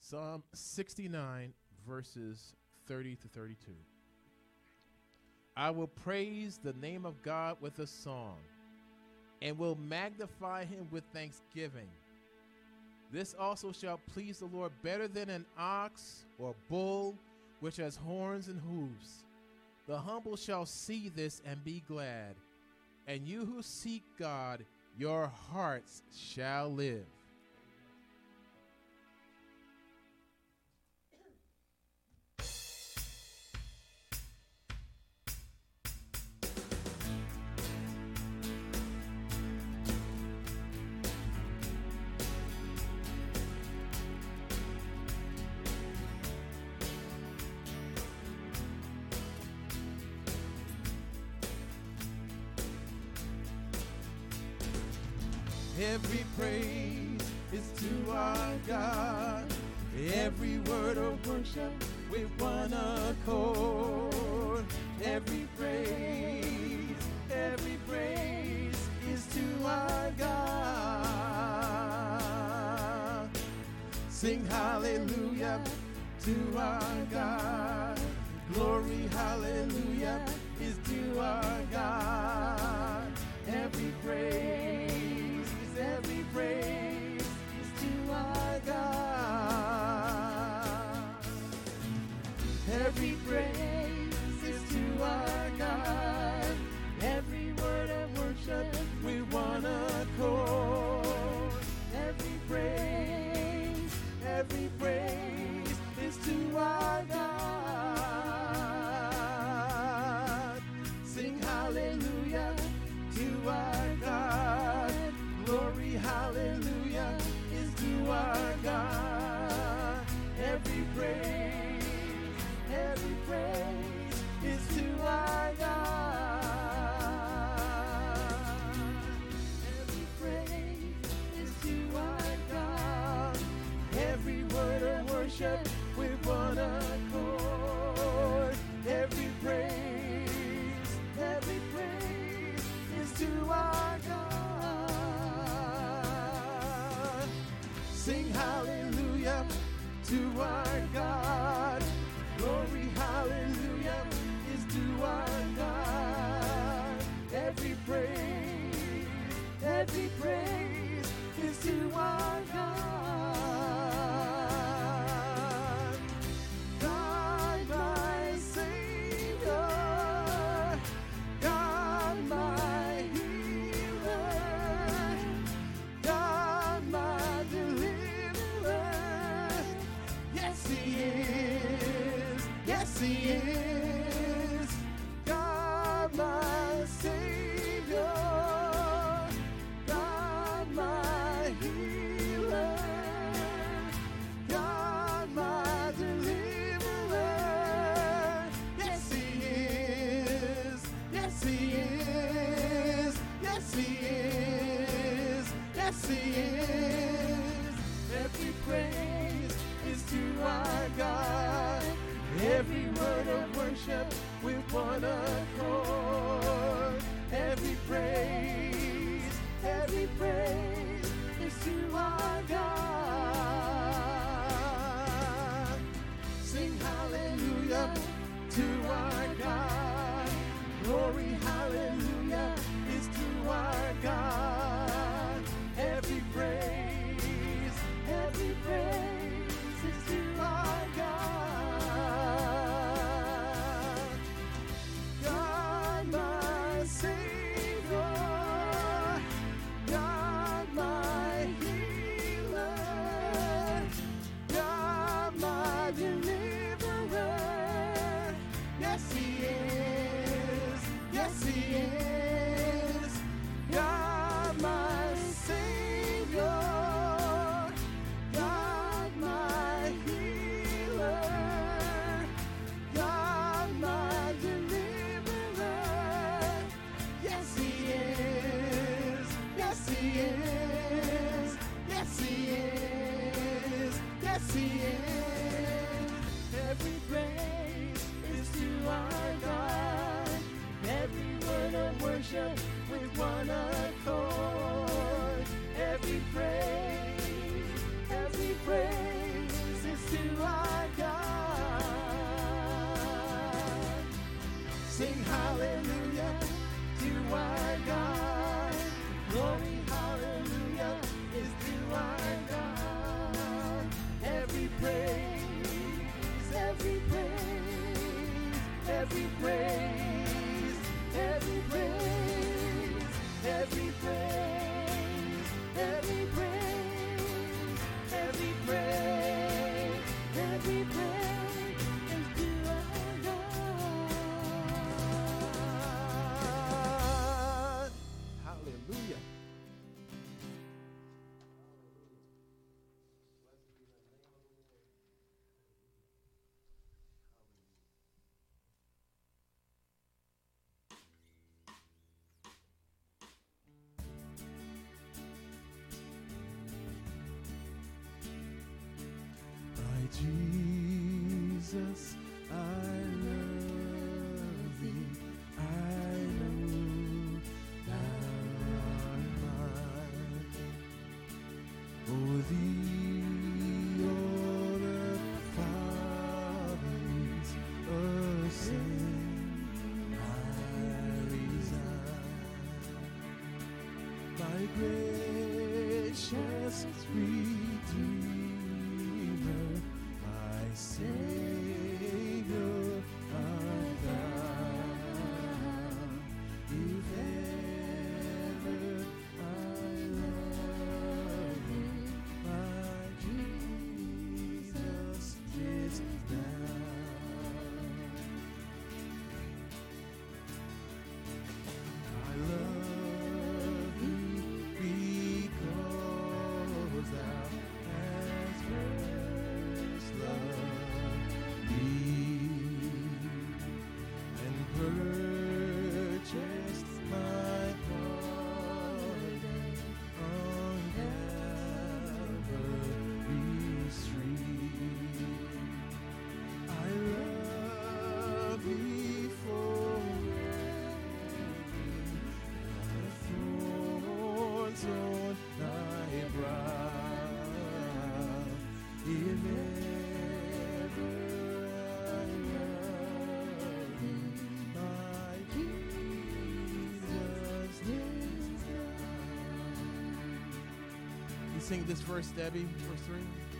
Psalm 69, verses 30 to 32. I will praise the name of God with a song, and will magnify him with thanksgiving. This also shall please the Lord better than an ox or bull, which has horns and hooves. The humble shall see this and be glad, and you who seek God, your hearts shall live. Every praise is to our God. Every word of worship with one accord. Every praise is to our God. Sing hallelujah to our God. Glory, hallelujah, is to our God. Every praise is to our God. Every praise is to our God. Every word of worship with one accord. Every praise is to our God. Sing hallelujah to our God. Glory, hallelujah, is to our God. Every praise is to our God. Every praise is to our God. Every word of worship with one accord. Every praise is to our God. Sing hallelujah to our God. Glory, hallelujah, is to our God. Every praise is to our God. God, my Savior, God, my healer, God, my deliverer. Yes, he is. Yes, he is. God, my Savior, God, my healer, God, my deliverer. Yes, he is. Yes, he is. Yes, he is. Yes, he is. Every praise is to our God. Every word of worship with one accord. Every praise is to our God. Sing hallelujah to our God. Glory, hallelujah, is to our God. Every praise is to our God. God, my Savior, God, my healer, God, my deliverer. Yes, he is. Yes, he is. God, my Savior, God, my healer, God, my deliverer. Yes, he is. Yes, he is. Yes, he is. Yes, he is. Every praise is to our God. Every word of worship with one accord. Every praise is Jesus, I love thee. I know thou art mine. For thee all the follies of sin I resign. My gracious Redeemer, my Savior, art thou. If ever I love thee, my Jesus is thou. I love thee because thou hast first loved me and purchased my pardon on Calvary's tree. I love thee the thorns on thy brow. If ever I love thee, my Jesus is thine. You sing this verse, Debbie, verse 3.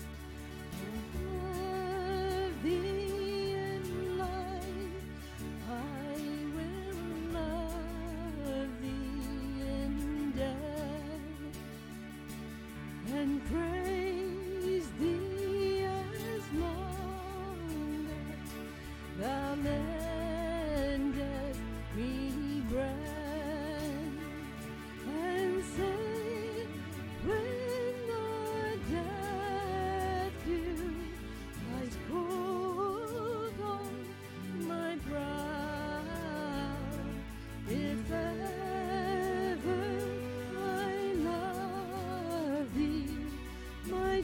Love thee in life, I will love thee in death, and praise thee as long as thou lendest me breath, and say, when my death do lies cold on my brow, if ever I love thee, my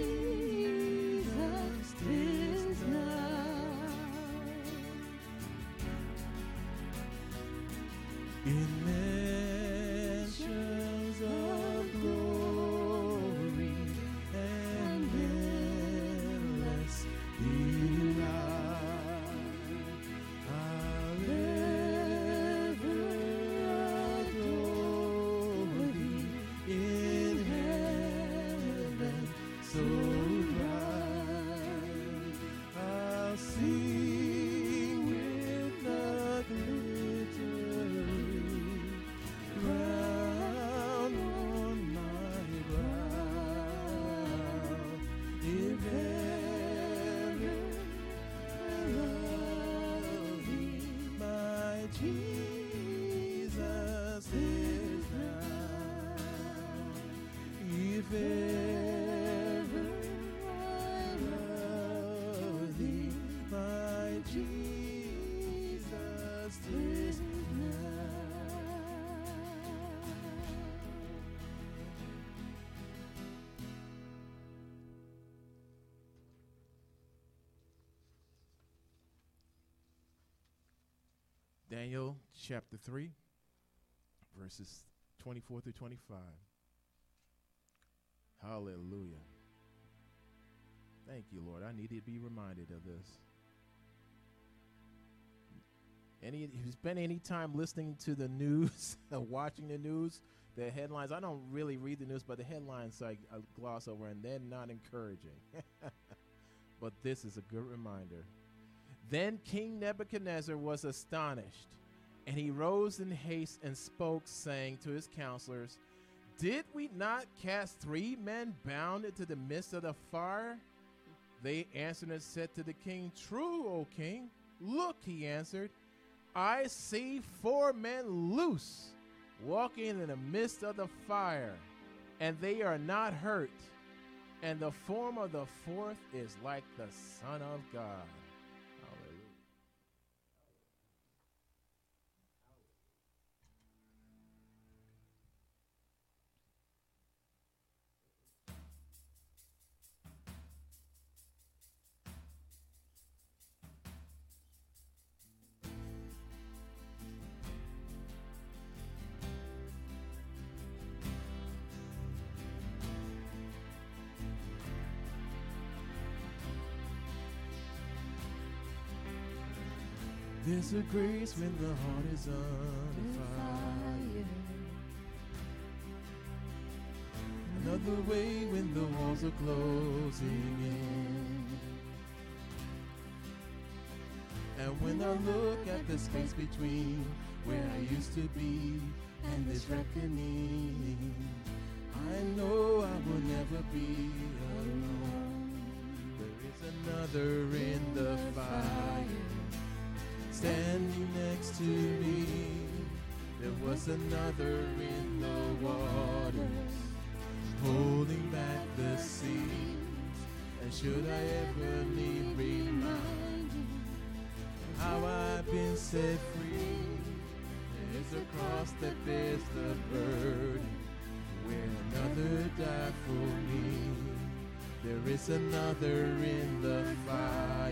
Jesus is now. In mansions of glory and endless delight, I'll ever adore thee in heaven so bright. I'll sing with the glittering crown on my brow. If ever I love thee, my Jesus is thou. If ever I love thee, my Jesus is now. Daniel chapter 3, verses 24 through 25. Hallelujah. Thank you, Lord. I need to be reminded of this. If you spend any time listening to the news, watching the news, the headlines, I don't really read the news, but the headlines I gloss over, and they're not encouraging. But this is a good reminder. Then King Nebuchadnezzar was astonished, and he rose in haste and spoke, saying to his counselors, "Did we not cast 3 men bound into the midst of the fire?" They answered and said to the king, "True, O king." "Look," he answered, "I see 4 men loose, walking in the midst of the fire, and they are not hurt. And the form of the 4th is like the Son of God." Hallelujah. There's a grace when the heart is on fire. Another way when the walls are closing in. And when I look at the space between where I used to be and this reckoning, I know I will never be alone. There is another in the fire, standing next to me. There was another in the waters, holding back the seas. And should I ever need reminding how I've been set free, there's a cross that bears the burden, where another died for me. There is another in the fire.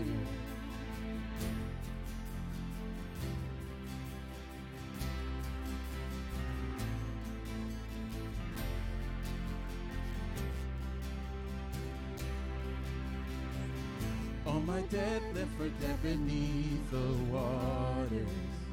On my dead left for dead beneath the waters,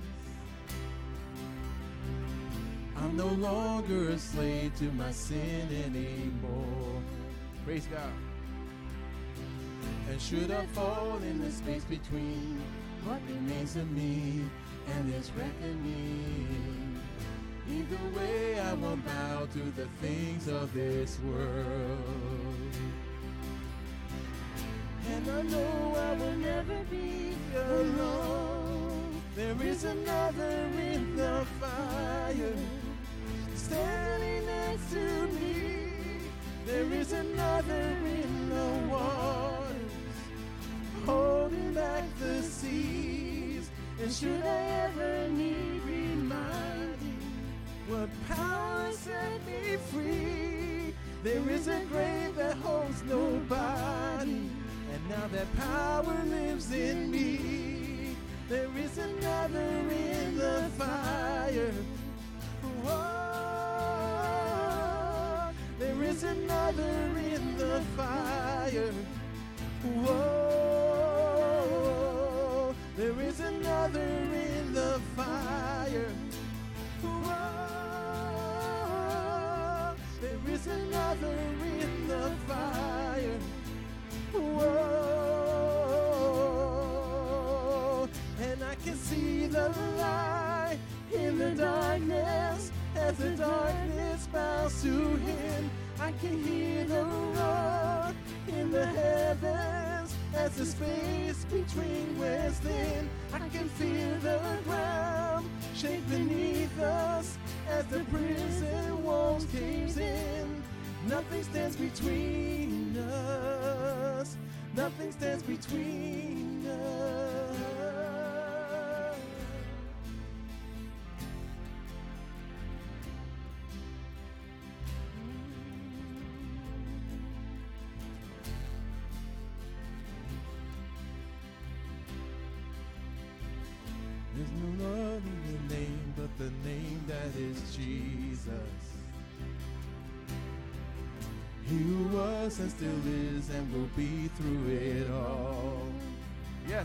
I'm no longer a slave to my sin anymore. Praise God. And should I fall in the space between what remains of me and this reckoning, either way I won't bow to the things of this world. And I know I will never be alone. There is another in the fire, standing next to me. There is another in the waters, holding back the seas. And should I ever need reminding what power set me free, there is a grave that holds nobody, and now that power lives in me. There is another in the fire. Whoa. There is another in the fire. Whoa. There is another in the fire. Whoa. There is another in the fire. Whoa, and I can see the light in the darkness as the darkness bows to him. I can hear the roar in the heavens as the space between wears thin. I can feel the ground shake beneath us as the prison walls cave in. Nothing stands between us. Nothing stands between us. There's no other name but the name that is Jesus. He who was and still is and will be through it all. Yes.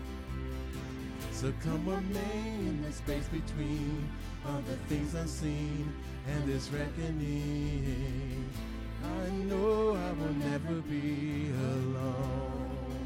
So come what may in the space between all the things unseen and this reckoning, I know I will never be alone.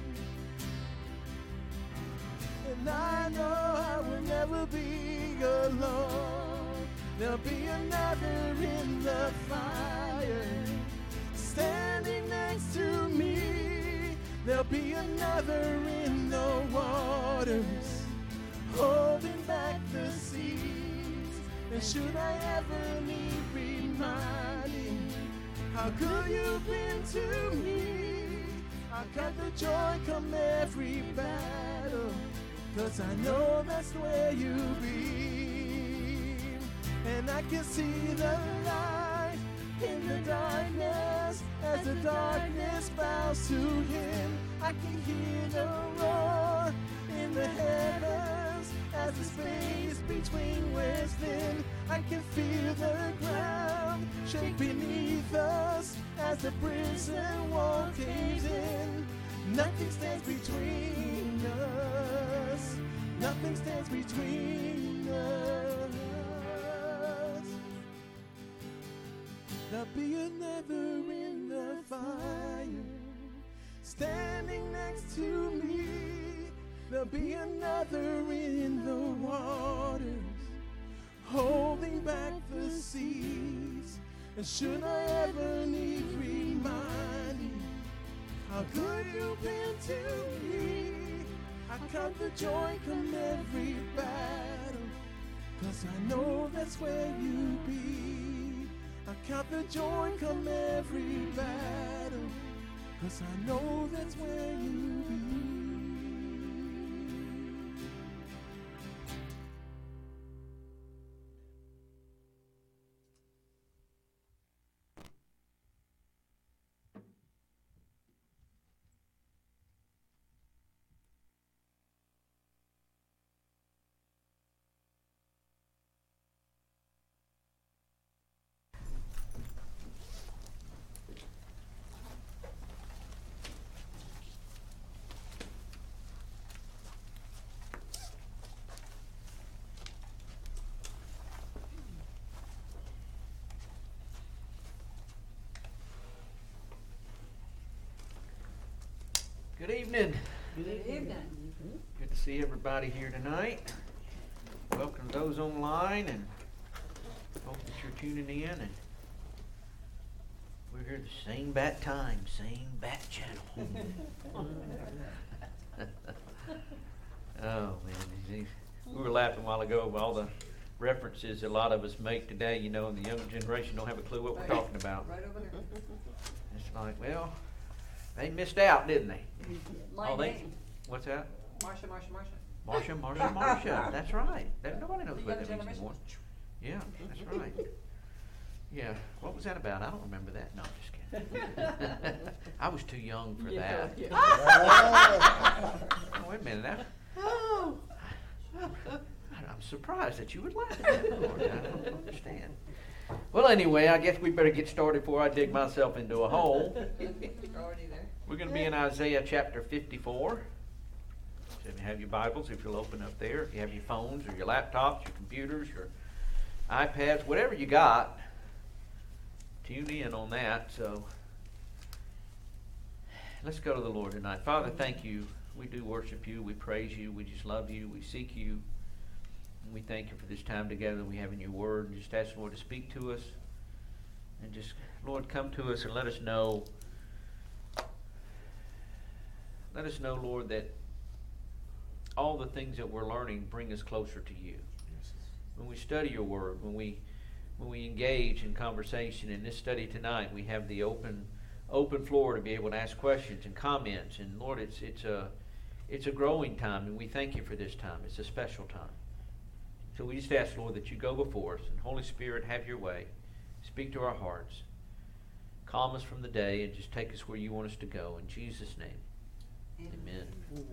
And I know I will never be alone. There'll be another in the fire, standing next to me. There'll be another in the waters, holding back the seas. And should I ever need reminding how good you've been to me, I got the joy come every battle, 'cause I know that's where you be. And I can see the light in the darkness as the darkness bows to him. I can hear the roar in the heavens as the space between wears thin. I can feel the ground shake beneath us as the prison wall caves in. Nothing stands between us. Nothing stands between us. There'll be another in the fire, standing next to me. There'll be another in the waters, holding back the seas. And should I ever need reminding how good you've been to me, I count the joy come every battle, 'cause I know that's where you be. I count the joy come every battle, 'cause I know that's where you be. Good evening. Good evening. Good to see everybody here tonight. Welcome to those online, and hope that you're tuning in. And we're here the same bat time, same bat channel. Oh man, we were laughing a while ago about all the references a lot of us make today. You know, and the younger generation don't have a clue what we're talking about. Right over there. It's like, well, they missed out, didn't they? My Oh, name. What's that? Marsha. Marsha. That's right. Nobody knows The what young that means generation. anymore. Yeah, that's right. Yeah. What was that about? I don't remember that. No, I'm just kidding. I was too young for that. Oh, wait a minute. I'm surprised that you would laugh at that, Lord. I don't understand. Well, anyway, I guess we better get started before I dig myself into a hole. You're already there. We're going to be in Isaiah chapter 54. So if you have your Bibles, if you'll open up there. If you have your phones or your laptops, your computers, your iPads, whatever you got, tune in on that. So let's go to the Lord tonight. Father, thank you. We do worship you. We praise you. We just love you. We seek you. And we thank you for this time together we have in your word. And just ask the Lord to speak to us. And just, Lord, come to us and let us know. Let us know, Lord, that all the things that we're learning bring us closer to you. Yes. When we study your word, when we engage in conversation, in this study tonight, we have the open floor to be able to ask questions and comments. And Lord, it's a growing time, and we thank you for this time. It's a special time. So we just ask, Lord, that you go before us, and Holy Spirit, have your way. Speak to our hearts. Calm us from the day, and just take us where you want us to go. In Jesus' name. Amen.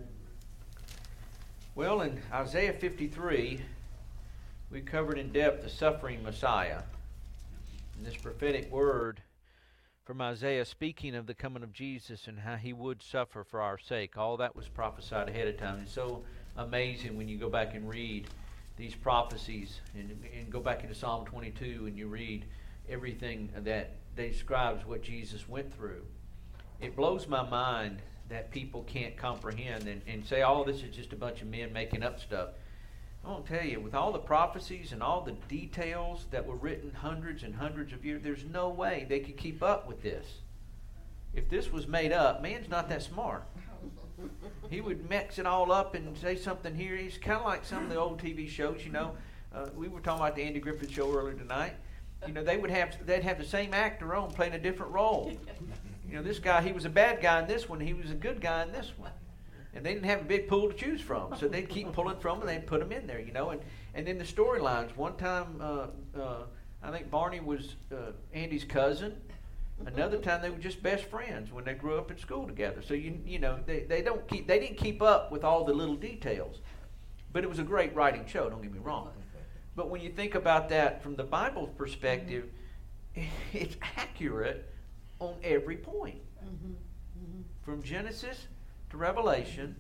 Well, in Isaiah 53, we covered in depth the suffering Messiah. And this prophetic word from Isaiah speaking of the coming of Jesus and how he would suffer for our sake. All that was prophesied ahead of time. It's so amazing when you go back and read these prophecies and go back into Psalm 22 and you read everything that describes what Jesus went through. It blows my mind that people can't comprehend and say, oh, this is just a bunch of men making up stuff. I won't tell you, with all the prophecies and all the details that were written hundreds and hundreds of years, there's no way they could keep up with this. If this was made up, man's not that smart. He would mix it all up and say something here. He's kind of like some of the old TV shows, you know. We were talking about the Andy Griffith Show earlier tonight. You know, they'd have the same actor on playing a different role. You know, this guy, he was a bad guy in this one. He was a good guy in this one. And they didn't have a big pool to choose from. So they'd keep pulling from and they'd put him in there, you know. And then the storylines. One time, I think Barney was Andy's cousin. Another time they were just best friends when they grew up in school together. So, you know, they didn't keep up with all the little details. But it was a great writing show, don't get me wrong. But when you think about that from the Bible's perspective, it's accurate on every point. From Genesis to Revelation,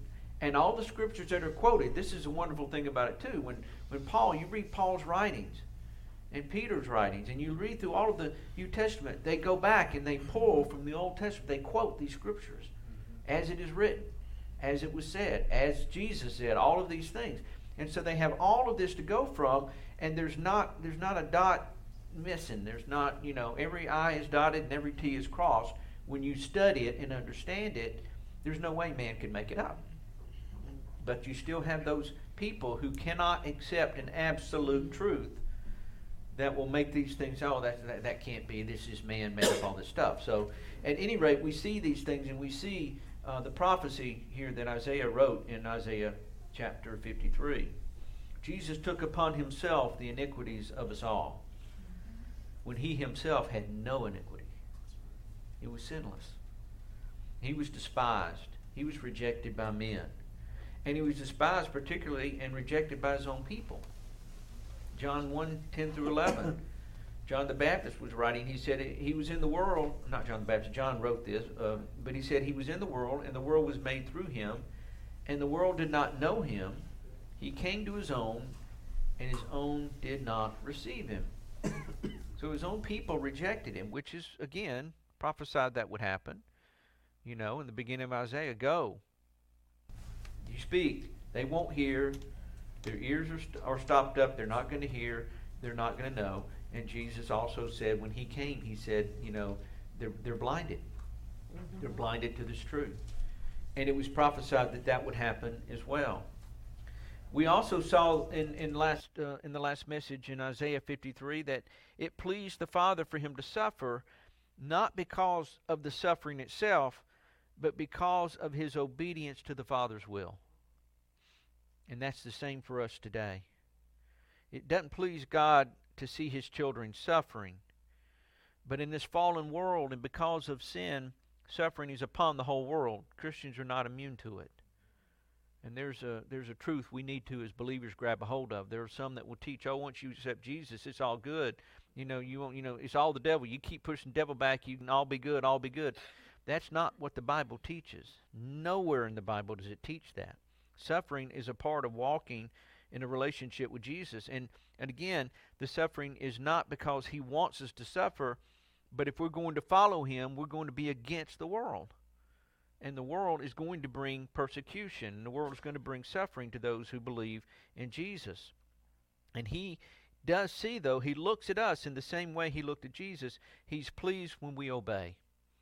And all the scriptures that are quoted, this is a wonderful thing about it too. When Paul, you read Paul's writings and Peter's writings, and you read through all of the New Testament, they go back and they pull from the Old Testament. They quote these scriptures as it is written, as it was said, as Jesus said, all of these things. And so they have all of this to go from, and there's not a dot missing. There's not, every I is dotted and every T is crossed. When you study it and understand it, there's no way man can make it up. But you still have those people who cannot accept an absolute truth that will make these things, that can't be, this is man made up all this stuff. So at any rate, we see these things, and we see the prophecy here that Isaiah wrote in Isaiah chapter 53. Jesus took upon himself the iniquities of us all, when he himself had no iniquity. He was sinless. He was despised. He was rejected by men. And he was despised particularly and rejected by his own people. John 1:10-11. John the Baptist was writing. He said he was in the world. Not John the Baptist. John wrote this. But he said he was in the world, and the world was made through him. And the world did not know him. He came to his own, and his own did not receive him. So his own people rejected him, which is, again, prophesied that would happen. In the beginning of Isaiah, go. You speak. They won't hear. Their ears are stopped up. They're not going to hear. They're not going to know. And Jesus also said, when he came, he said, they're blinded. Mm-hmm. They're blinded to this truth. And it was prophesied that would happen as well. We also saw in the last message in Isaiah 53 that it pleased the Father for him to suffer, not because of the suffering itself, but because of his obedience to the Father's will. And that's the same for us today. It doesn't please God to see his children suffering. But in this fallen world, and because of sin, suffering is upon the whole world. Christians are not immune to it. And there's a truth we need to, as believers, grab a hold of. There are some that will teach, once you accept Jesus, it's all good. You won't, it's all the devil. You keep pushing the devil back, you can all be good, all be good. That's not what the Bible teaches. Nowhere in the Bible does it teach that. Suffering is a part of walking in a relationship with Jesus. And again, the suffering is not because he wants us to suffer, but if we're going to follow him, we're going to be against the world. And the world is going to bring persecution. And the world is going to bring suffering to those who believe in Jesus. And he does see, though, he looks at us in the same way he looked at Jesus. He's pleased when we obey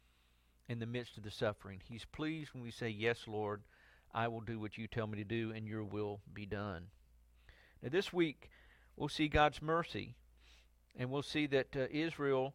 in the midst of the suffering. He's pleased when we say, yes, Lord, I will do what you tell me to do, and your will be done. Now, this week, we'll see God's mercy. And we'll see that Israel...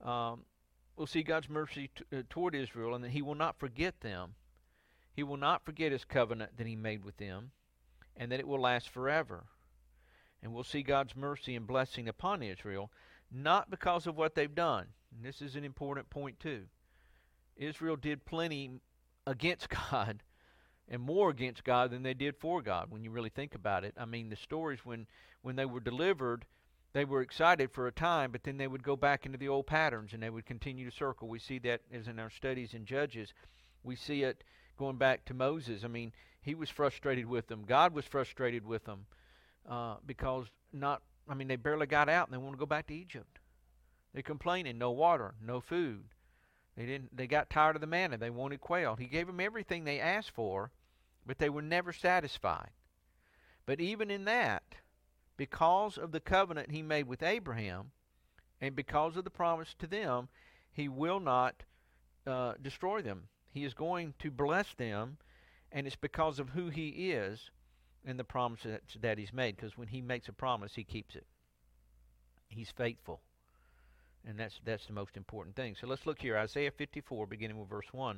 we'll see God's mercy toward Israel, and that he will not forget them. He will not forget his covenant that he made with them, and that it will last forever. And we'll see God's mercy and blessing upon Israel, not because of what they've done. And this is an important point too. Israel did plenty against God, and more against God than they did for God, when you really think about it. I mean, the stories when they were delivered, they were excited for a time, but then they would go back into the old patterns and they would continue to circle. We see that as in our studies in Judges. We see it going back to Moses. I mean, he was frustrated with them. God was frustrated with them because they barely got out and they want to go back to Egypt. They're complaining, no water, no food. They got tired of the manna. They wanted quail. He gave them everything they asked for, but they were never satisfied. But even in that, because of the covenant he made with Abraham, and because of the promise to them, he will not destroy them. He is going to bless them, and it's because of who he is and the promise that he's made. Because when he makes a promise, he keeps it. He's faithful. And that's the most important thing. So let's look here. Isaiah 54, beginning with verse 1.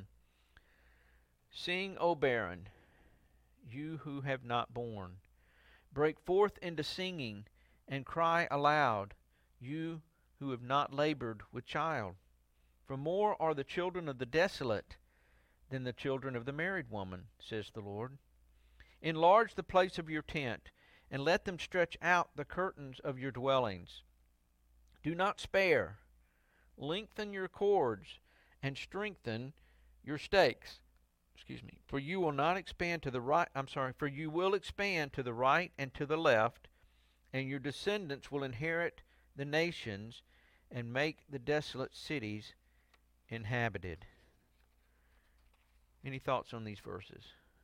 Sing, O barren, you who have not borne. Break forth into singing and cry aloud, you who have not labored with child. For more are the children of the desolate than the children of the married woman, says the Lord. Enlarge the place of your tent, and let them stretch out the curtains of your dwellings. Do not spare. Lengthen your cords, and strengthen your stakes. For you will not expand to the right. For you will expand to the right and to the left, and your descendants will inherit the nations and make the desolate cities inhabited. Any thoughts on these verses?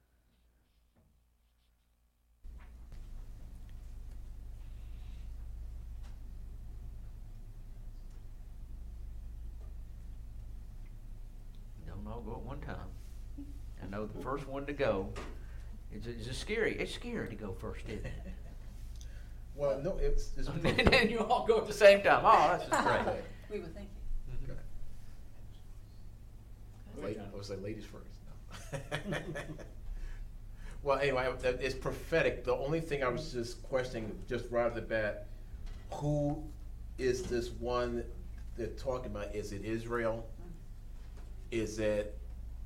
Don't all go at one time. I know the first one to go. It's scary. It's scary to go first, isn't it? Well, no, it's And then you all go at the same time. Oh, that's just great. We were thinking. I was like, ladies first. No. Well, anyway, it's prophetic. The only thing I was just questioning, just right off the bat, who is this one they're talking about? Is it Israel? Is it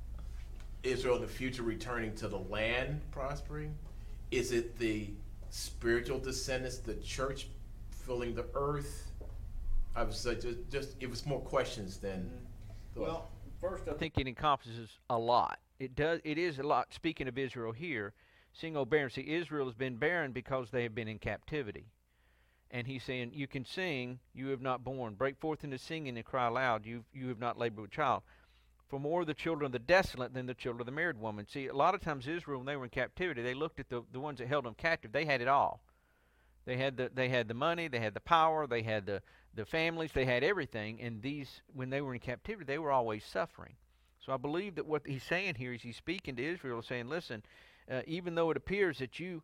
Israel in the future returning to the land, prospering? Is it the spiritual descendants, the church filling the earth? I was just it was more questions than thoughts. Well, first, I think it encompasses a lot. It is a lot. Speaking of Israel here, seeing old barren. See, Israel has been barren because they have been in captivity. And he's saying, you can sing, you have not borne. Break forth into singing and cry aloud, you have not labored with child. For more of the children of the desolate than the children of the married woman. See, a lot of times Israel, when they were in captivity, they looked at the ones that held them captive. They had it all. They had the money, they had the power, they had the families, they had everything. And these, when they were in captivity, they were always suffering. So I believe that what he's saying here is he's speaking to Israel, saying, listen, even though it appears that you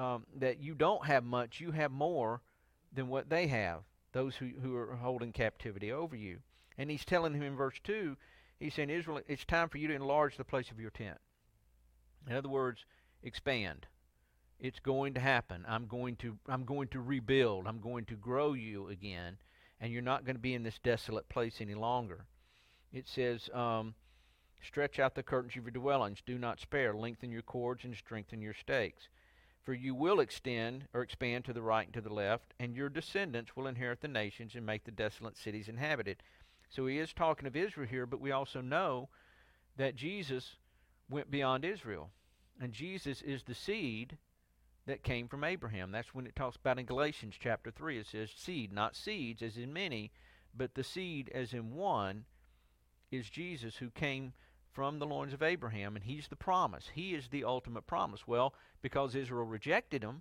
don't have much, you have more than what they have, those who are holding captivity over you. And he's telling him in verse 2, he's saying, Israel, it's time for you to enlarge the place of your tent. In other words, expand. It's going to happen. I'm going to rebuild. I'm going to grow you again, and you're not going to be in this desolate place any longer. It says, stretch out the curtains of your dwellings. Do not spare. Lengthen your cords and strengthen your stakes. For you will extend or expand to the right and to the left, and your descendants will inherit the nations and make the desolate cities inhabited. So he is talking of Israel here, but we also know that Jesus went beyond Israel. And Jesus is the seed that came from Abraham. That's when it talks about in Galatians chapter 3. It says seed, not seeds as in many, but the seed as in one is Jesus, who came from the loins of Abraham, and he's the promise. He is the ultimate promise. Well, because Israel rejected him,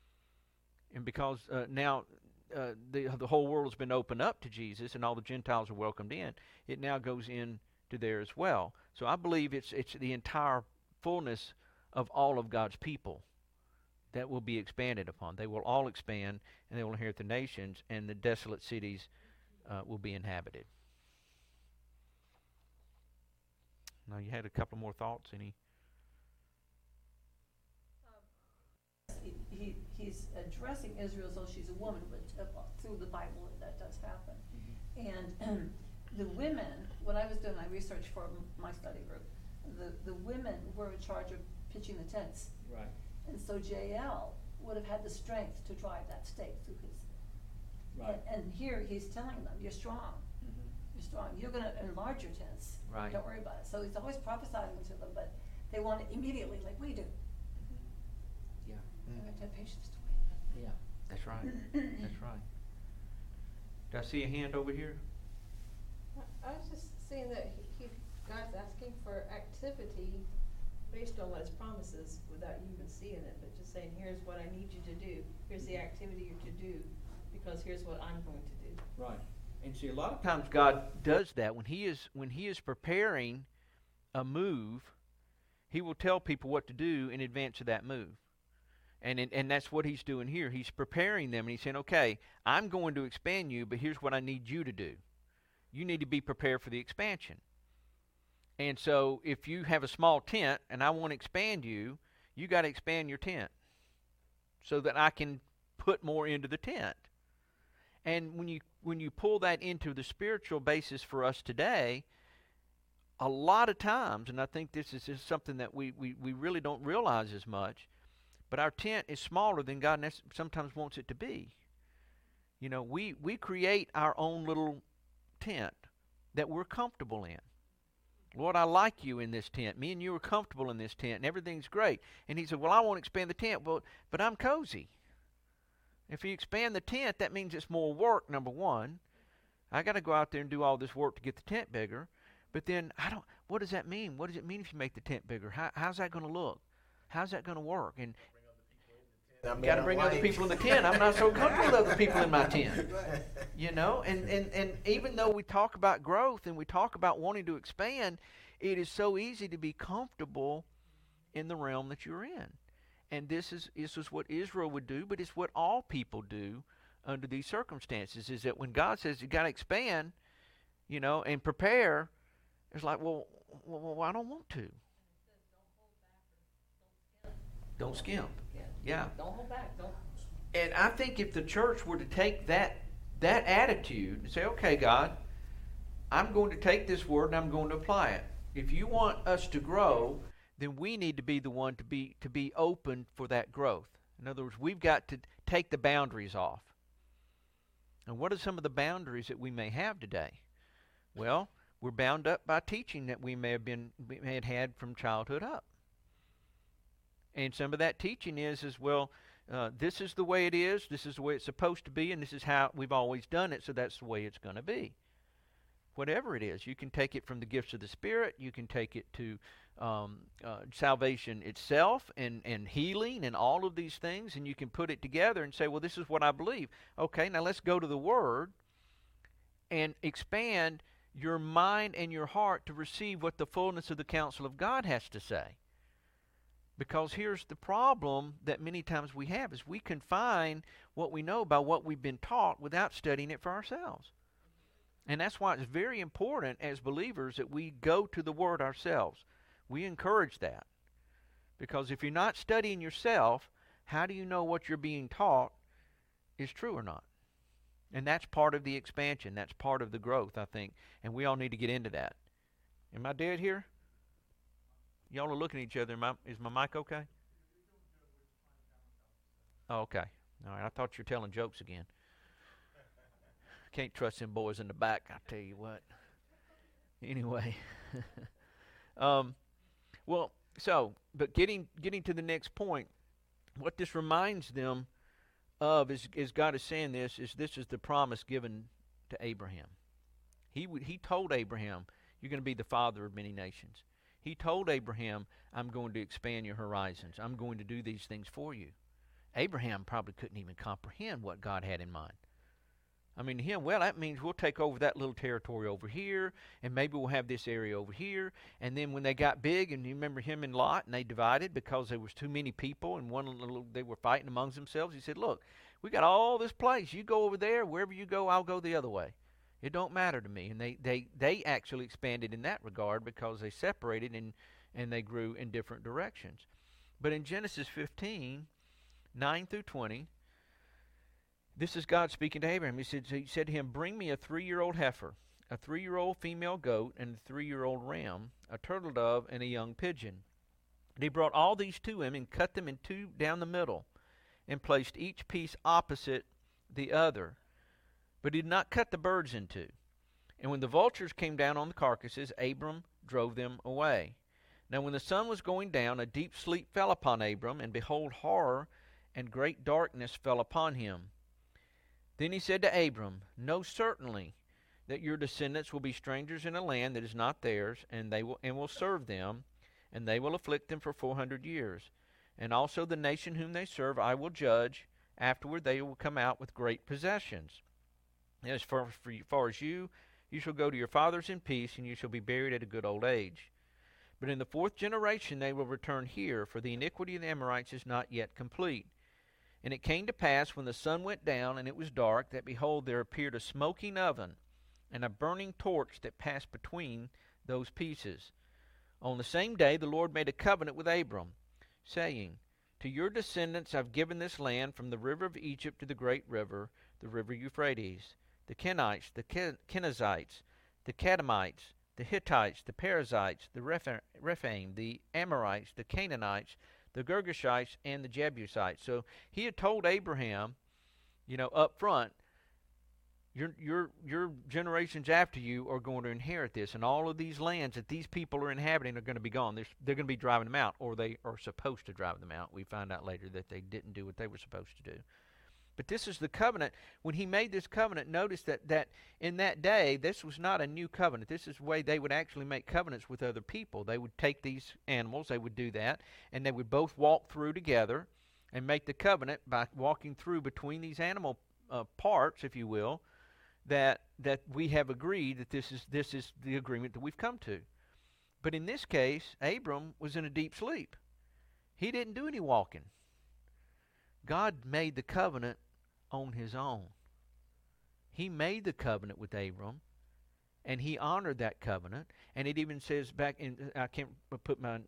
and because now the whole world has been opened up to Jesus and all the Gentiles are welcomed in, it now goes into there as well. So I believe it's the entire fullness of all of God's people that will be expanded upon. They will all expand, and they will inherit the nations, and the desolate cities will be inhabited. Now, you had a couple more thoughts? Any? He's addressing Israel as though she's a woman, but through the Bible that does happen. And the women, when I was doing my research for my study group, the women were in charge of pitching the tents. Right. And so Jael would have had the strength to drive that stake through his. Right. And here he's telling them, you're strong. You're strong. You're going to enlarge your tents. Right. Don't worry about it. So he's always prophesying to them, but they want it immediately, like we do. Yeah. We have to have patience to wait. Yeah. That's right. That's right. Do I see a hand over here? I was just saying that God's asking for activity based on what his promises without you even seeing it, but just saying, here's what I need you to do. Here's the activity you're to do, because here's what I'm going to do. Right. And see, a lot of times God does that. When he is preparing a move, he will tell people what to do in advance of that move. And that's what he's doing here. He's preparing them, and he's saying, okay, I'm going to expand you, but here's what I need you to do. You need to be prepared for the expansion. And so if you have a small tent and I want to expand you, you got to expand your tent so that I can put more into the tent. And when you pull that into the spiritual basis for us today, a lot of times, and I think this is just something that we really don't realize as much, but our tent is smaller than God sometimes wants it to be. You know, we create our own little tent that we're comfortable in. Lord, I like you in this tent. Me and you are comfortable in this tent, and everything's great. And he said, well, I want to expand the tent, but I'm cozy. If you expand the tent, that means it's more work, number one. I got to go out there and do all this work to get the tent bigger. But then, what does that mean? What does it mean if you make the tent bigger? How's that going to look? How's that going to work? And got to bring other people in the tent. I'm not so comfortable with other people in my tent. You know, and even though we talk about growth and we talk about wanting to expand, it is so easy to be comfortable in the realm that you're in. And this is what Israel would do, but it's what all people do under these circumstances, is that when God says you got to expand, you know, and prepare, it's like, well, I don't want to. Don't skimp. Yeah. Don't hold back. Don't. And I think if the church were to take that attitude and say, okay, God, I'm going to take this word and I'm going to apply it. If you want us to grow, then we need to be the one to be open for that growth. In other words, we've got to take the boundaries off. And what are some of the boundaries that we may have today? Well, we're bound up by teaching that we may have had from childhood up. And some of that teaching is well, this is the way it is, this is the way it's supposed to be, and this is how we've always done it, so that's the way it's going to be. Whatever it is, you can take it from the gifts of the Spirit, you can take it to salvation itself and healing and all of these things, and you can put it together and say, well, this is what I believe. Okay, now let's go to the Word and expand your mind and your heart to receive what the fullness of the counsel of God has to say. Because here's the problem that many times we have, is we confine what we know by what we've been taught without studying it for ourselves. And that's why it's very important as believers that we go to the Word ourselves. We encourage that. Because if you're not studying yourself, how do you know what you're being taught is true or not? And that's part of the expansion. That's part of the growth, I think. And we all need to get into that. Am I dead here? Y'all are looking at each other. Is my mic okay? Oh, okay. All right. I thought you were telling jokes again. Can't trust them boys in the back, I tell you what. Anyway. But getting to the next point, what this reminds them of is God is saying this is the promise given to Abraham. He told Abraham, you're going to be the father of many nations. He told Abraham, I'm going to expand your horizons. I'm going to do these things for you. Abraham probably couldn't even comprehend what God had in mind. I mean, to him, well, that means we'll take over that little territory over here, and maybe we'll have this area over here. And then when they got big, and you remember him and Lot, and they divided because there was too many people, and they were fighting amongst themselves. He said, look, we got all this place. You go over there. Wherever you go, I'll go the other way. It don't matter to me. And they actually expanded in that regard because they separated and they grew in different directions. But in Genesis 15, 9 through 20, this is God speaking to Abraham. He said to him, bring me a 3-year-old heifer, a 3-year-old female goat, and a 3-year-old ram, a turtle dove, and a young pigeon. And he brought all these to him and cut them in two down the middle and placed each piece opposite the other. But he did not cut the birds in two. And when the vultures came down on the carcasses, Abram drove them away. Now when the sun was going down, a deep sleep fell upon Abram, and behold, horror and great darkness fell upon him. Then he said to Abram, know certainly that your descendants will be strangers in a land that is not theirs, and will serve them, and they will afflict them for 400 years. And also the nation whom they serve I will judge. Afterward they will come out with great possessions. As far as you shall go to your fathers in peace, and you shall be buried at a good old age. But in the 4th generation they will return here, for the iniquity of the Amorites is not yet complete. And it came to pass, when the sun went down, and it was dark, that behold, there appeared a smoking oven, and a burning torch that passed between those pieces. On the same day the Lord made a covenant with Abram, saying, to your descendants I've given this land, from the river of Egypt to the great river, the river Euphrates, the Kenites, the Kenizzites, the Kadmonites, the Hittites, the Perizzites, the Rephaim, the Amorites, the Canaanites, the Girgashites, and the Jebusites. So he had told Abraham, up front, Your generations after you are going to inherit this, and all of these lands that these people are inhabiting are going to be gone. They're going to be driving them out, or they are supposed to drive them out. We find out later that they didn't do what they were supposed to do. But this is the covenant. When he made this covenant, notice that in that day, this was not a new covenant. This is the way they would actually make covenants with other people. They would take these animals, they would do that, and they would both walk through together and make the covenant by walking through between these animal parts, if you will, that we have agreed that this is the agreement that we've come to. But in this case, Abram was in a deep sleep. He didn't do any walking. God made the covenant on his own. He made the covenant with Abram, and he honored that covenant. And it even says back in, I can't put my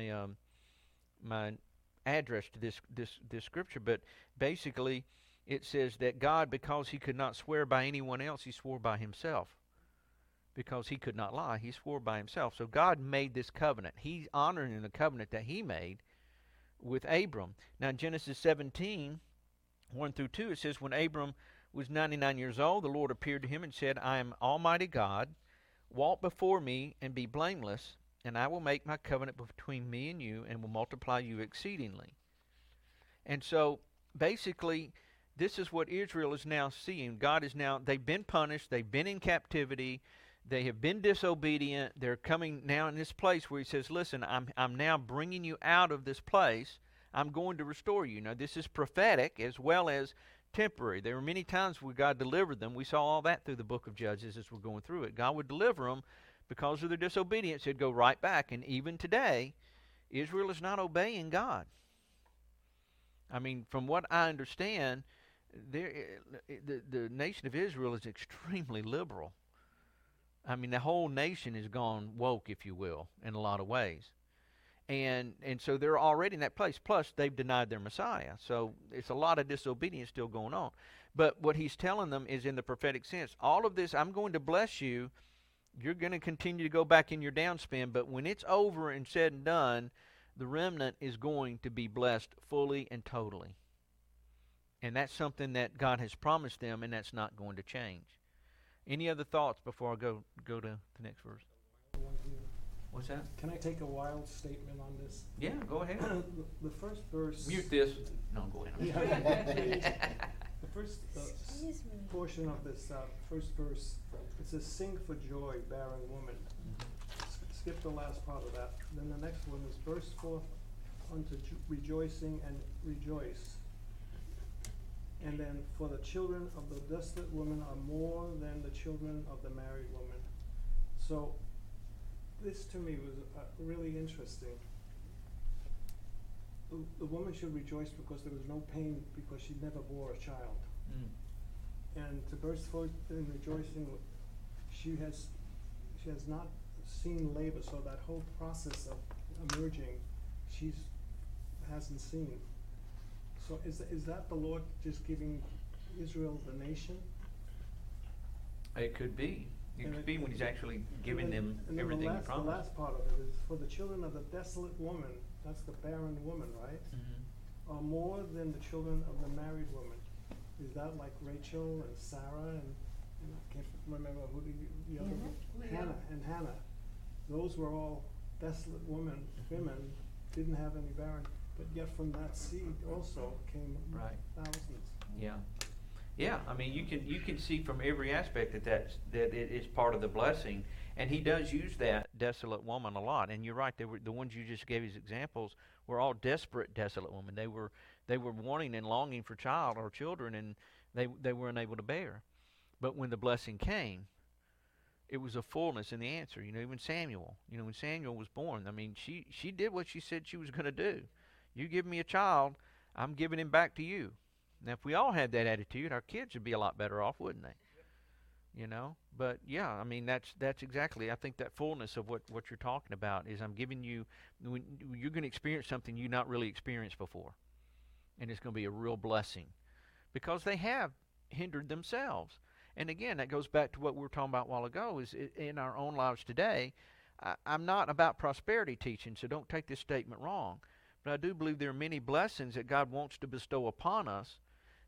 address to this scripture, but basically it says that God, because he could not swear by anyone else, he swore by himself. Because he could not lie, he swore by himself. So God made this covenant. He's honoring the covenant that he made with Abram. Now in Genesis 17, 1 through 2, it says, when Abram was 99 years old, the Lord appeared to him and said, I am Almighty God. Walk before me and be blameless, and I will make my covenant between me and you, and will multiply you exceedingly. And so basically, this is what Israel is now seeing. God is now, they've been punished, they've been in captivity, they have been disobedient. They're coming now in this place where he says, listen, I'm now bringing you out of this place. I'm going to restore you. Now, this is prophetic as well as temporary. There were many times where God delivered them. We saw all that through the book of Judges as we're going through it. God would deliver them because of their disobedience. They'd go right back. And even today, Israel is not obeying God. I mean, from what I understand, the nation of Israel is extremely liberal. I mean, the whole nation has gone woke, if you will, in a lot of ways. And so they're already in that place. Plus, they've denied their Messiah. So it's a lot of disobedience still going on. But what he's telling them is in the prophetic sense, all of this, I'm going to bless you. You're going to continue to go back in your downspin. But when it's over and said and done, the remnant is going to be blessed fully and totally. And that's something that God has promised them, and that's not going to change. Any other thoughts before I go to the next verse? What's that? Can I take a wild statement on this? Yeah, go ahead. The first verse. Mute this. No, go ahead. The first portion of this first verse, it says, "Sing for joy, barren woman." Skip the last part of that. Then the next one is, "Burst forth unto rejoicing and rejoice." And then, "For the children of the desolate woman are more than the children of the married woman." So, this to me was really interesting. The woman should rejoice because there was no pain because she never bore a child. And to burst forth in rejoicing, she has not seen labor, so that whole process of emerging, she hasn't seen. So is that the Lord just giving Israel the nation? It could be. It could be when he's actually giving them everything he promised. The last part of it is, "For the children of the desolate woman," that's the barren woman, right? "Are more than the children of the married woman." Is that like Rachel and Sarah and I can't remember who the other Hannah and Hannah. Those were all desolate women, didn't have any barren, but yet from that seed also came thousands. Yeah. Yeah, I mean, you can see from every aspect that it is part of the blessing, and he does use that desolate woman a lot. And you're right; the ones you just gave as examples were all desperate desolate women. They were wanting and longing for child or children, and they were unable to bear. But when the blessing came, it was a fullness in the answer. You know, even Samuel. You know, when Samuel was born, I mean, she did what she said she was going to do. You give me a child, I'm giving him back to you. Now, if we all had that attitude, our kids would be a lot better off, wouldn't they? You know, but yeah, I mean, that's exactly, I think that fullness of what you're talking about is I'm giving you, when you're going to experience something you not really experienced before. And it's going to be a real blessing because they have hindered themselves. And again, that goes back to what we were talking about a while ago, is in our own lives today. I'm not about prosperity teaching, so don't take this statement wrong. But I do believe there are many blessings that God wants to bestow upon us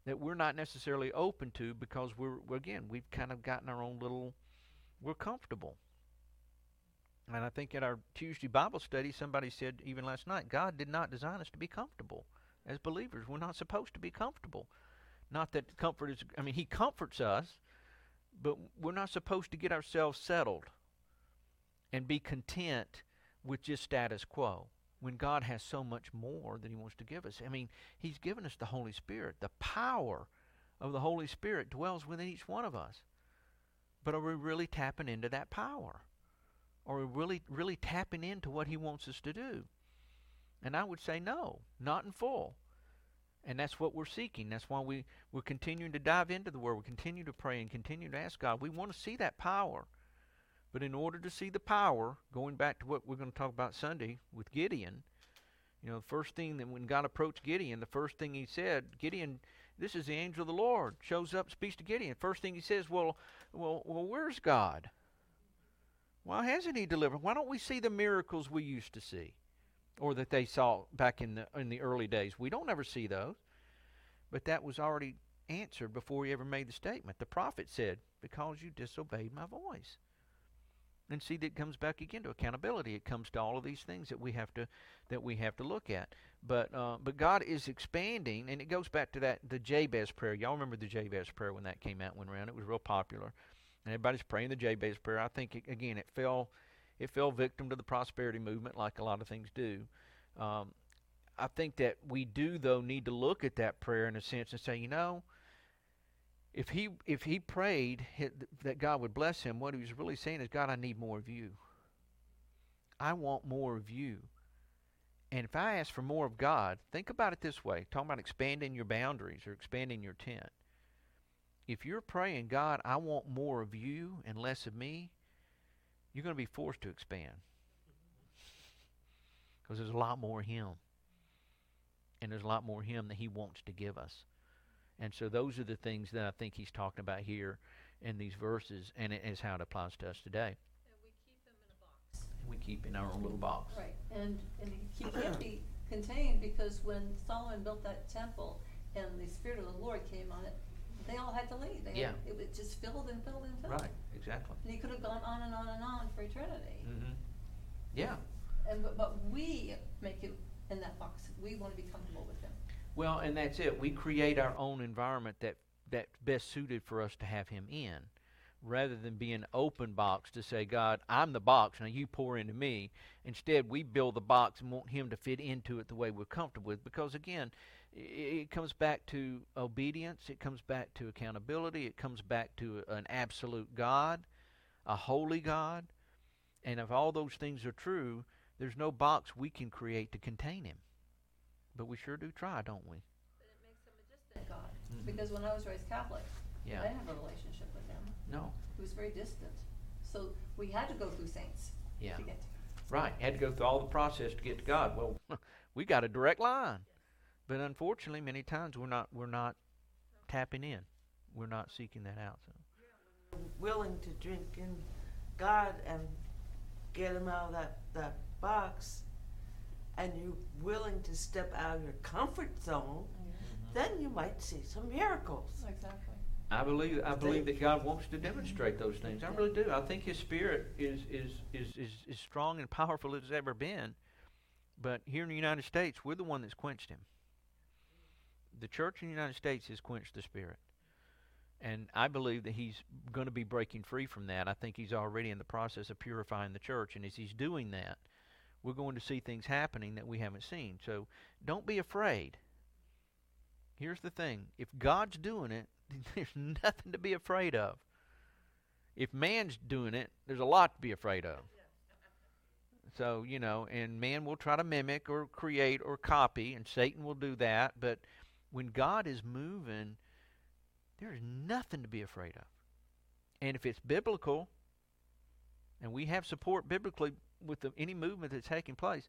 that we're not necessarily open to because we've kind of gotten our own little, we're comfortable. And I think at our Tuesday Bible study, somebody said even last night, God did not design us to be comfortable. As believers, we're not supposed to be comfortable. Not that comfort is, He comforts us, but we're not supposed to get ourselves settled and be content with just status quo when God has so much more that He wants to give us. He's given us the Holy Spirit. The power of the Holy Spirit dwells within each one of us. But are we really tapping into that power? Are we really tapping into what He wants us to do? And I would say no, not in full. And that's what we're seeking. That's why we're continuing to dive into the Word. We continue to pray and continue to ask God. We want to see that power. But in order to see the power, going back to what we're going to talk about Sunday with Gideon, the first thing that when God approached Gideon, the first thing He said, Gideon, this is the angel of the Lord, shows up, speaks to Gideon. First thing he says, well, where's God? Why hasn't He delivered? Why don't we see the miracles we used to see, or that they saw back in the early days? We don't ever see those. But that was already answered before He ever made the statement. The prophet said, because you disobeyed my voice. And see, that comes back again to accountability. It comes to all of these things that we have to look at. But God is expanding, and it goes back to the Jabez prayer. Y'all remember the Jabez prayer when that came out, went around? It was real popular, and everybody's praying the Jabez prayer. I think it fell victim to the prosperity movement, like a lot of things do. I think that we do, though, need to look at that prayer in a sense and say, if he prayed that God would bless him, what he was really saying is, God, I need more of you. I want more of you. And if I ask for more of God, think about it this way, talking about expanding your boundaries or expanding your tent. If you're praying, God, I want more of you and less of me, you're going to be forced to expand. Because there's a lot more of Him. And there's a lot more of Him that He wants to give us. And so those are the things that I think He's talking about here in these verses, and it is how it applies to us today. And we keep them in a box. And we keep in our own little box. Right, and he can't be contained, because when Solomon built that temple and the Spirit of the Lord came on it, they all had to leave. It was just filled and filled and filled. Right, exactly. And He could have gone on and on and on for eternity. Mm-hmm. Yeah. But we make it in that box. We want to be comfortable with Him. Well, and that's it. We create our own environment that's best suited for us to have Him in, rather than be an open box to say, God, I'm the box, now you pour into me. Instead, we build the box and want Him to fit into it the way we're comfortable with. Because, again, it comes back to obedience. It comes back to accountability. It comes back to an absolute God, a holy God. And if all those things are true, there's no box we can create to contain Him. But we sure do try, don't we? But it makes Him a distant God. Mm-hmm. Because when I was raised Catholic, I didn't have a relationship with Him. No. It was very distant. So we had to go through saints to get to Him. Right. Had to go through all the process to get to God. Well, we got a direct line. But unfortunately, many times we're not tapping in. We're not seeking that out. So. Willing to drink in God and get Him out of that box, and you're willing to step out of your comfort zone, then you might see some miracles. Exactly. I believe that God wants to demonstrate those things. I really do. I think His Spirit is strong and powerful as it's ever been. But here in the United States, we're the one that's quenched Him. The church in the United States has quenched the Spirit. And I believe that He's going to be breaking free from that. I think He's already in the process of purifying the church. And as He's doing that, we're going to see things happening that we haven't seen. So don't be afraid. Here's the thing. If God's doing it, there's nothing to be afraid of. If man's doing it, there's a lot to be afraid of. So, and man will try to mimic or create or copy, and Satan will do that. But when God is moving, there's nothing to be afraid of. And if it's biblical, and we have support biblically with any movement that's taking place,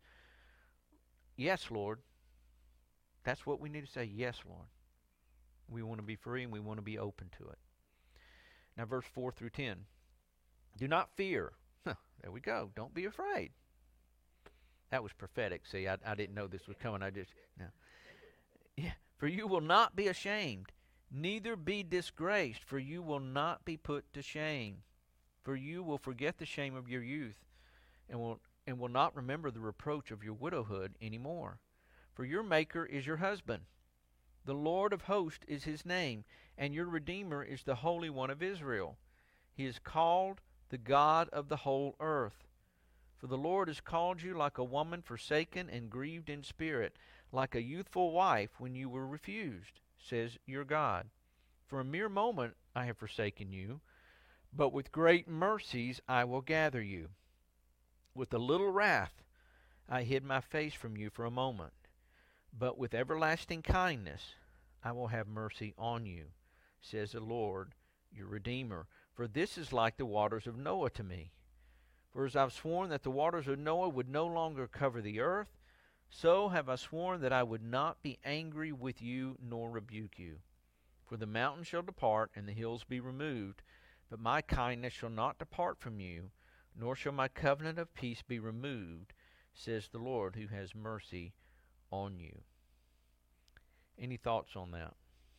yes, Lord. That's what we need to say, yes, Lord. We want to be free and we want to be open to it. Now, verse 4 through 10. Do not fear. There we go. Don't be afraid. That was prophetic. See, I didn't know this was coming. Yeah. For you will not be ashamed. Neither be disgraced, for you will not be put to shame. For you will forget the shame of your youth, and will not remember the reproach of your widowhood any more. For your Maker is your husband. The Lord of hosts is his name, and your Redeemer is the Holy One of Israel. He is called the God of the whole earth. For the Lord has called you like a woman forsaken and grieved in spirit, like a youthful wife when you were refused, says your God. For a mere moment I have forsaken you, but with great mercies I will gather you. With a little wrath I hid my face from you for a moment, but with everlasting kindness I will have mercy on you, says the Lord, your Redeemer. For this is like the waters of Noah to me. For as I've sworn that the waters of Noah would no longer cover the earth, so have I sworn that I would not be angry with you nor rebuke you. For the mountains shall depart and the hills be removed, but my kindness shall not depart from you, nor shall my covenant of peace be removed, says the Lord, who has mercy on you. Any thoughts on that?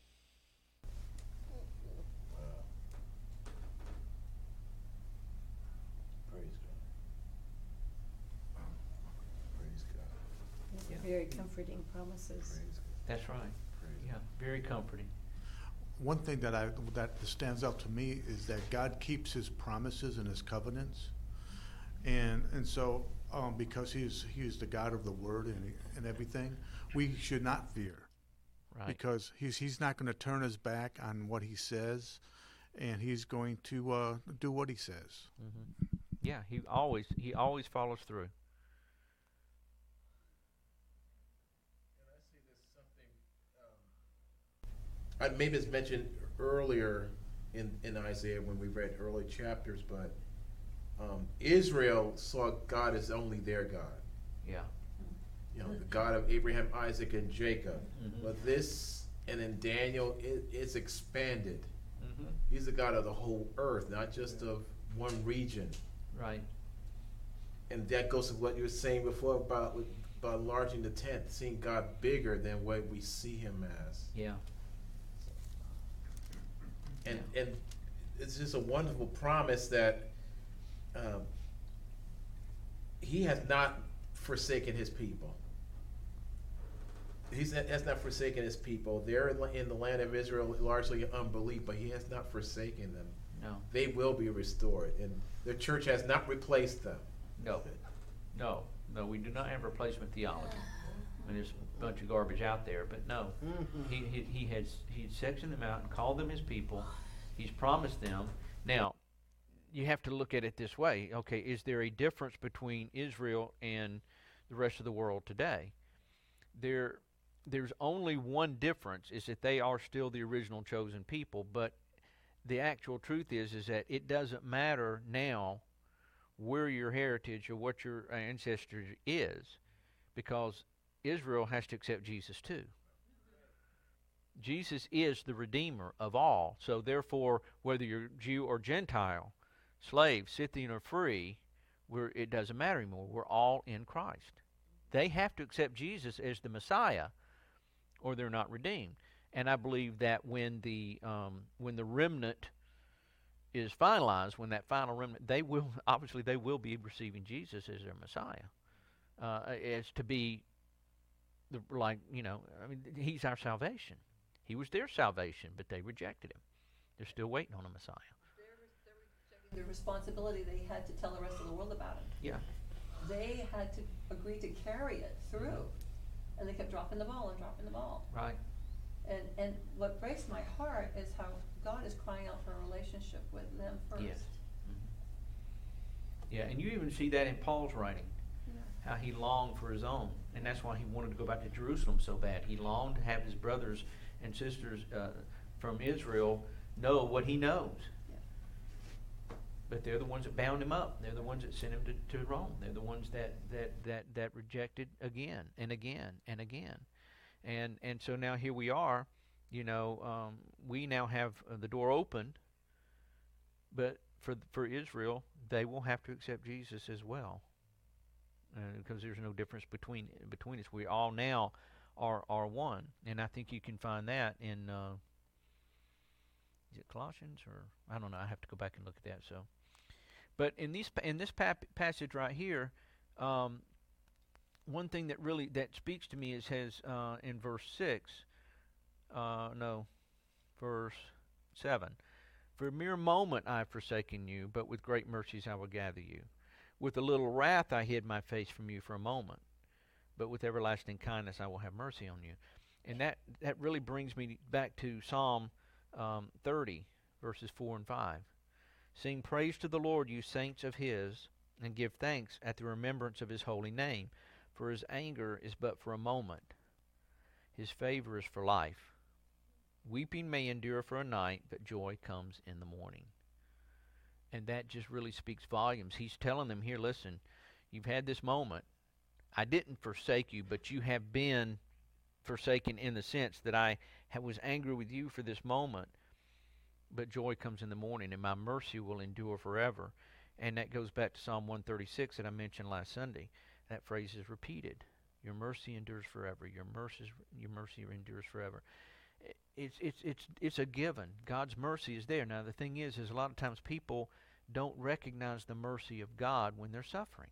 Praise God. Praise God. These are very comforting promises. Praise God. That's right. Praise Yeah, very comforting. One thing that stands out to me is that God keeps his promises and his covenants. And so because he's the God of the word and everything, we should not fear. Right. Because he's not going to turn his back on what he says, and he's going to do what he says. Mm-hmm. Yeah, he always follows through. And I see this something. Maybe it's mentioned earlier in Isaiah when we read early chapters, but Israel saw God as only their God. Yeah. You know, the God of Abraham, Isaac, and Jacob. Mm-hmm. But this, and in Daniel, it's expanded. Mm-hmm. He's the God of the whole earth, not just of one region. Right. And that goes to what you were saying before about enlarging the tent, seeing God bigger than what we see him as. Yeah. And it's just a wonderful promise that he has not forsaken his people. He has not forsaken his people. They're in the land of Israel largely unbelief, but he has not forsaken them. No. They will be restored, and the church has not replaced them. No. We do not have replacement theology. I mean, there's a bunch of garbage out there, but no. He sectioned them out and called them his people. He's promised them. Now, you have to look at it this way. Okay, is there a difference between Israel and the rest of the world today? There's only one difference, is that they are still the original chosen people, but the actual truth is that it doesn't matter now where your heritage or what your ancestry is, because Israel has to accept Jesus too. Jesus is the Redeemer of all. So therefore, whether you're Jew or Gentile, slave, Scythian or free, it doesn't matter anymore. We're all in Christ. They have to accept Jesus as the Messiah, or they're not redeemed. And I believe that when the remnant is finalized, when that final remnant, they will be receiving Jesus as their Messiah, as to be he's our salvation. He was their salvation, but they rejected him. They're still waiting on a Messiah. The responsibility, they had to tell the rest of the world about it. Yeah. They had to agree to carry it through, and they kept dropping the ball. Right. And what breaks my heart is how God is crying out for a relationship with them first. Yes. Mm-hmm. Yeah, and you even see that in Paul's writing, how he longed for his own, and that's why he wanted to go back to Jerusalem so bad. He longed to have his brothers and sisters from Israel know what he knows. But they're the ones that bound him up. They're the ones that sent him to Rome. They're the ones that rejected again and again and again. And so now here we are, we now have the door opened, but for Israel, they will have to accept Jesus as well, because there's no difference between us. We all now are one, and I think you can find that in is it Colossians, or I don't know. I have to go back and look at that. So, but in this passage right here, one thing that really that speaks to me is in verse 6, verse 7. For a mere moment I have forsaken you, but with great mercies I will gather you. With a little wrath I hid my face from you for a moment, but with everlasting kindness I will have mercy on you. And that really brings me back to Psalm 30, verses 4 and 5. Sing praise to the Lord, you saints of his, and give thanks at the remembrance of his holy name. For his anger is but for a moment. His favor is for life. Weeping may endure for a night, but joy comes in the morning. And that just really speaks volumes. He's telling them here, listen, you've had this moment. I didn't forsake you, but you have been forsaken in the sense that I was angry with you for this moment. But joy comes in the morning, and my mercy will endure forever. And that goes back to Psalm 136 that I mentioned last Sunday. That phrase is repeated. Your mercy endures forever. Your mercy endures forever. It's a given. God's mercy is there. Now the thing is a lot of times people don't recognize the mercy of God when they're suffering.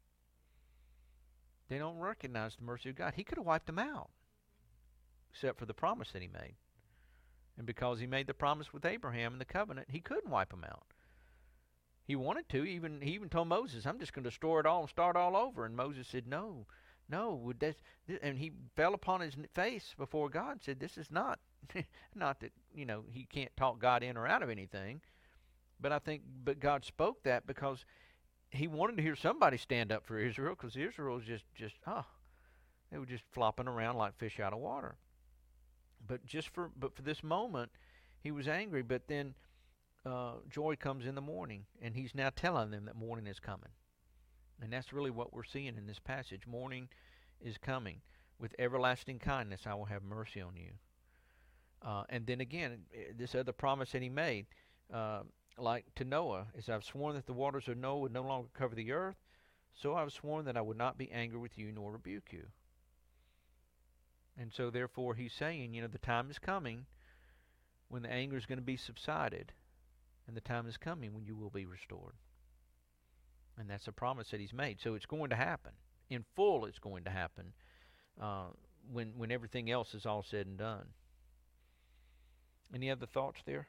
They don't recognize the mercy of God. He could have wiped them out, except for the promise that he made. And because he made the promise with Abraham in the covenant, he couldn't wipe them out. He wanted to. He even told Moses, I'm just going to destroy it all and start all over. And Moses said, no. And he fell upon his face before God and said, this is not that, he can't talk God in or out of anything. But God spoke that because he wanted to hear somebody stand up for Israel, because Israel was they were just flopping around like fish out of water. But for this moment, he was angry. But then joy comes in the morning, and he's now telling them that morning is coming. And that's really what we're seeing in this passage. Morning is coming. With everlasting kindness I will have mercy on you. And then again, this other promise that he made, like to Noah, as I've sworn that the waters of Noah would no longer cover the earth, so I've sworn that I would not be angry with you nor rebuke you. And so therefore he's saying, the time is coming when the anger is going to be subsided, and the time is coming when you will be restored. And that's a promise that he's made. So it's going to happen. In full, it's going to happen when everything else is all said and done. Any other thoughts there?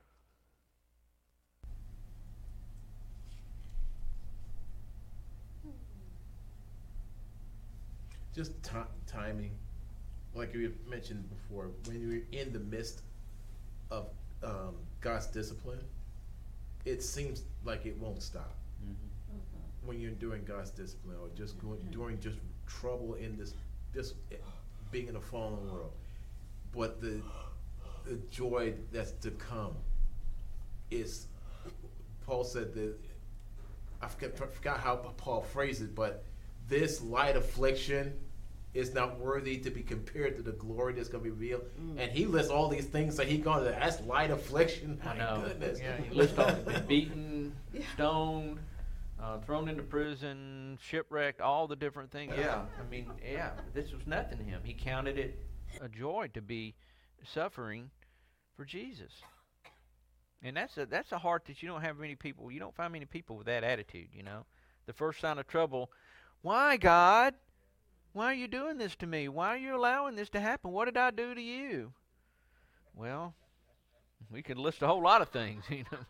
Just timing. Like we mentioned before, when you're in the midst of God's discipline, it seems like it won't stop. Mm-hmm. When you're doing God's discipline, or just during just trouble in this being in a fallen world, but the joy that's to come is, Paul said that, I forgot how Paul phrased it, but this light affliction is not worthy to be compared to the glory that's going to be revealed. And he lists all these things that he's going to, that's light affliction. My goodness. Yeah, he lists all beaten, stoned, thrown into prison, shipwrecked, all the different things. Yeah, this was nothing to him. He counted it a joy to be suffering for Jesus. And that's a heart that you don't find many people with that attitude, The first sign of trouble, why, God? Why are you doing this to me? Why are you allowing this to happen? What did I do to you? Well, we could list a whole lot of things,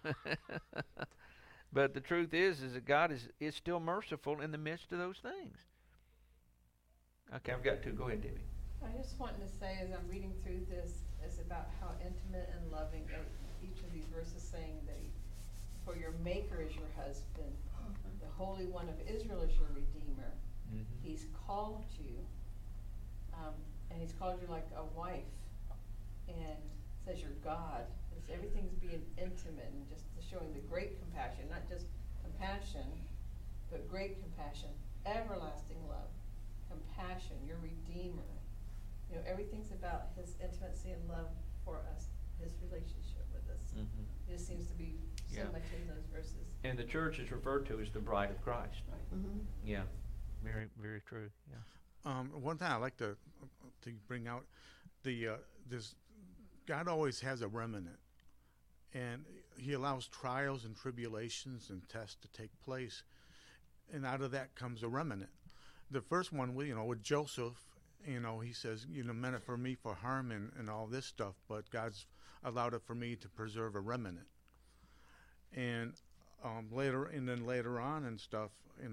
But the truth is that God is still merciful in the midst of those things. Okay, I've got to. Go ahead, Debbie. I just wanted to say, as I'm reading through this, it's about how intimate and loving each of these verses, saying that for your Maker is your husband, the Holy One of Israel is your Redeemer. Mm-hmm. He's called you, and he's called you like a wife, and says you're God. Everything's being intimate and just showing the great compassion, not just compassion, but great compassion, everlasting love, compassion, your Redeemer. Everything's about his intimacy and love for us, his relationship with us. Mm-hmm. It just seems to be so much in those verses. And the church is referred to as the bride of Christ. Right. Mm-hmm. Yeah, very, very true. Yeah. One thing I like to bring out, this God always has a remnant. And he allows trials and tribulations and tests to take place. And out of that comes a remnant. The first one, with Joseph, he says, meant it for me for harm and all this stuff, but God's allowed it for me to preserve a remnant. And later on and stuff,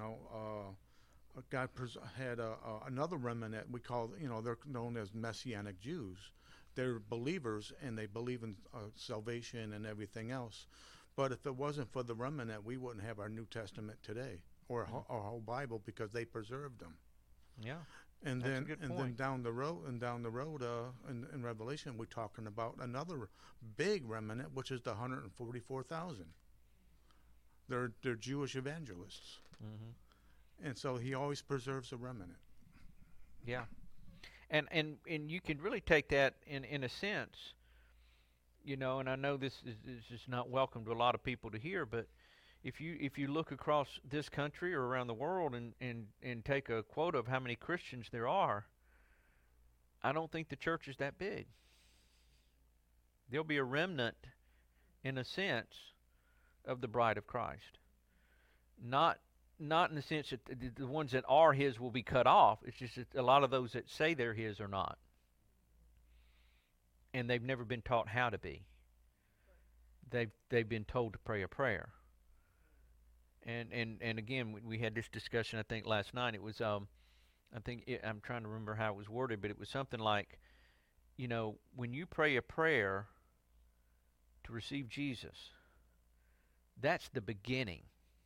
God had another remnant. We call, they're known as Messianic Jews. They're believers and they believe in salvation and everything else. But if it wasn't for the remnant, we wouldn't have our New Testament today or our whole Bible, because they preserved them. Yeah. And That's a then good and point. then down the road in Revelation, we're talking about another big remnant, which is the 144,000. They're Jewish evangelists. Mm-hmm. And so he always preserves a remnant. Yeah. And you can really take that in a sense, and I know this is just not welcome to a lot of people to hear, but if you look across this country or around the world and take a quota of how many Christians there are, I don't think the church is that big. There'll be a remnant, in a sense, of the bride of Christ. Not in the sense that the ones that are his will be cut off. It's just that a lot of those that say they're his are not. And they've never been taught how to be. They've been told to pray a prayer. And again, we had this discussion, I think, last night. It was, I'm trying to remember how it was worded, but it was something like, when you pray a prayer to receive Jesus, that's the beginning.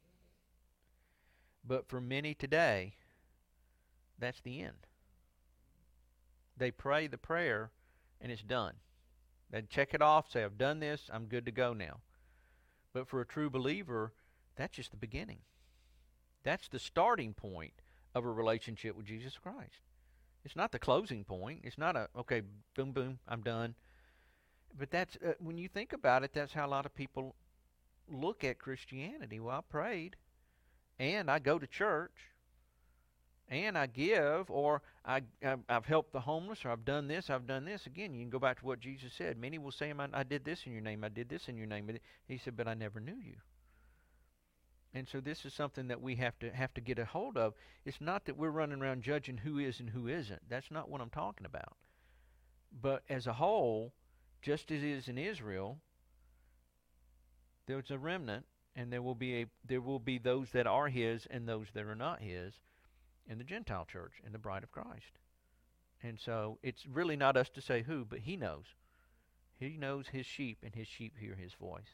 But for many today, that's the end. They pray the prayer, and it's done. They check it off, say, I've done this, I'm good to go now. But for a true believer, that's just the beginning. That's the starting point of a relationship with Jesus Christ. It's not the closing point. It's not okay, boom, boom, I'm done. But that's, when you think about it, that's how a lot of people look at Christianity. Well, I prayed, and I go to church, and I give, or I've helped the homeless, or I've done this, I've done this. Again, you can go back to what Jesus said. Many will say, I did this in your name, I did this in your name. He said, but I never knew you. And so this is something that we have to get a hold of. It's not that we're running around judging who is and who isn't. That's not what I'm talking about. But as a whole, just as it is in Israel, there's a remnant, and there will be those that are his and those that are not his in the Gentile church, in the bride of Christ. And so it's really not us to say who, but he knows. He knows his sheep, and his sheep hear his voice.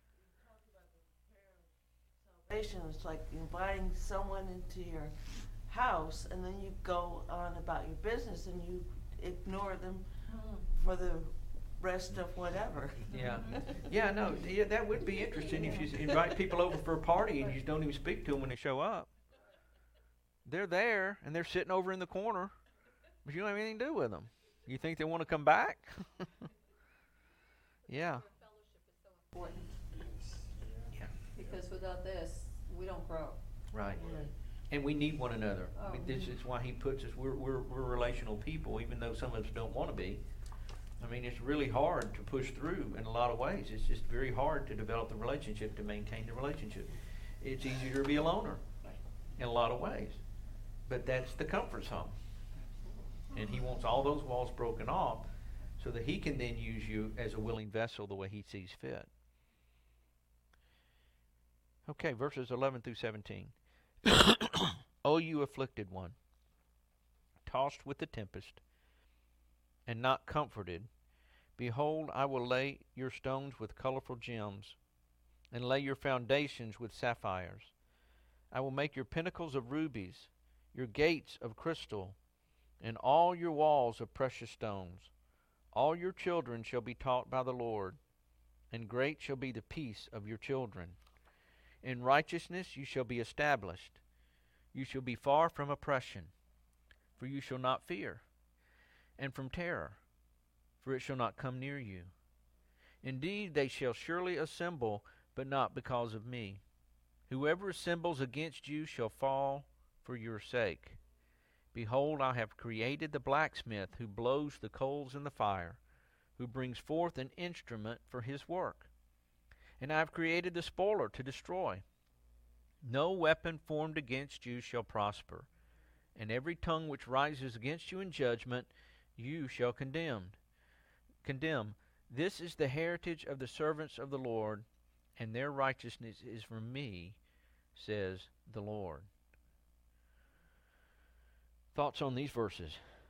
Salvation is like inviting someone into your house, and then you go on about your business, and you ignore them for the rest of whatever. Yeah. Yeah, no, that would be interesting if you invite people over for a party and you just don't even speak to them when they show up. They're there, and they're sitting over in the corner, but you don't have anything to do with them. You think they want to come back? Yeah. Important. Yeah. Because without this, we don't grow. Right. And we need one another. Oh. I mean, this is why he puts us. We're relational people, even though some of us don't want to be. I mean, it's really hard to push through in a lot of ways. It's just very hard to develop the relationship, to maintain the relationship. It's easier to be a loner in a lot of ways. But that's the comfort zone. And he wants all those walls broken off so that he can then use you as a willing vessel the way he sees fit. Okay, verses 11 through 17. O you afflicted one, tossed with the tempest, and not comforted, behold, I will lay your stones with colorful gems, and lay your foundations with sapphires. I will make your pinnacles of rubies, your gates of crystal, and all your walls of precious stones. All your children shall be taught by the Lord, and great shall be the peace of your children. In righteousness you shall be established. You shall be far from oppression, for you shall not fear, and from terror, for it shall not come near you. Indeed, they shall surely assemble, but not because of me. Whoever assembles against you shall fall for your sake. Behold, I have created the blacksmith who blows the coals in the fire, who brings forth an instrument for his work. and I have created the spoiler to destroy. No weapon formed against you shall prosper, and every tongue which rises against you in judgment you shall condemn. This is the heritage of the servants of the Lord, and their righteousness is from me, says the Lord. Thoughts on these verses?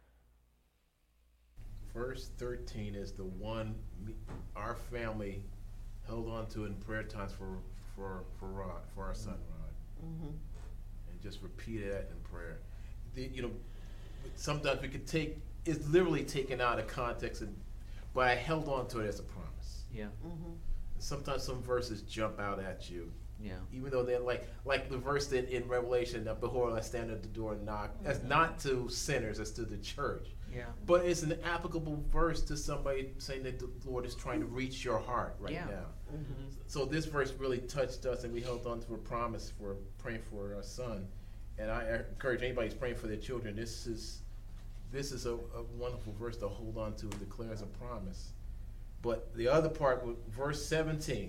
Verse 13 is the one our family held on to in prayer times for Rod, for our son Rod, and just repeated that in prayer. Sometimes we could take it's literally taken out of context, but I held on to it as a promise. Yeah. Sometimes some verses jump out at you. Yeah. Even though they're like the verse in Revelation, behold, I stand at the door and knock. That's not to sinners, it's to the church. Yeah. But it's an applicable verse to somebody saying that the Lord is trying to reach your heart right now. So this verse really touched us, and we held on to a promise for praying for our son. And I encourage anybody who's praying for their children, this is a wonderful verse to hold on to. It declares a promise. But the other part, verse 17.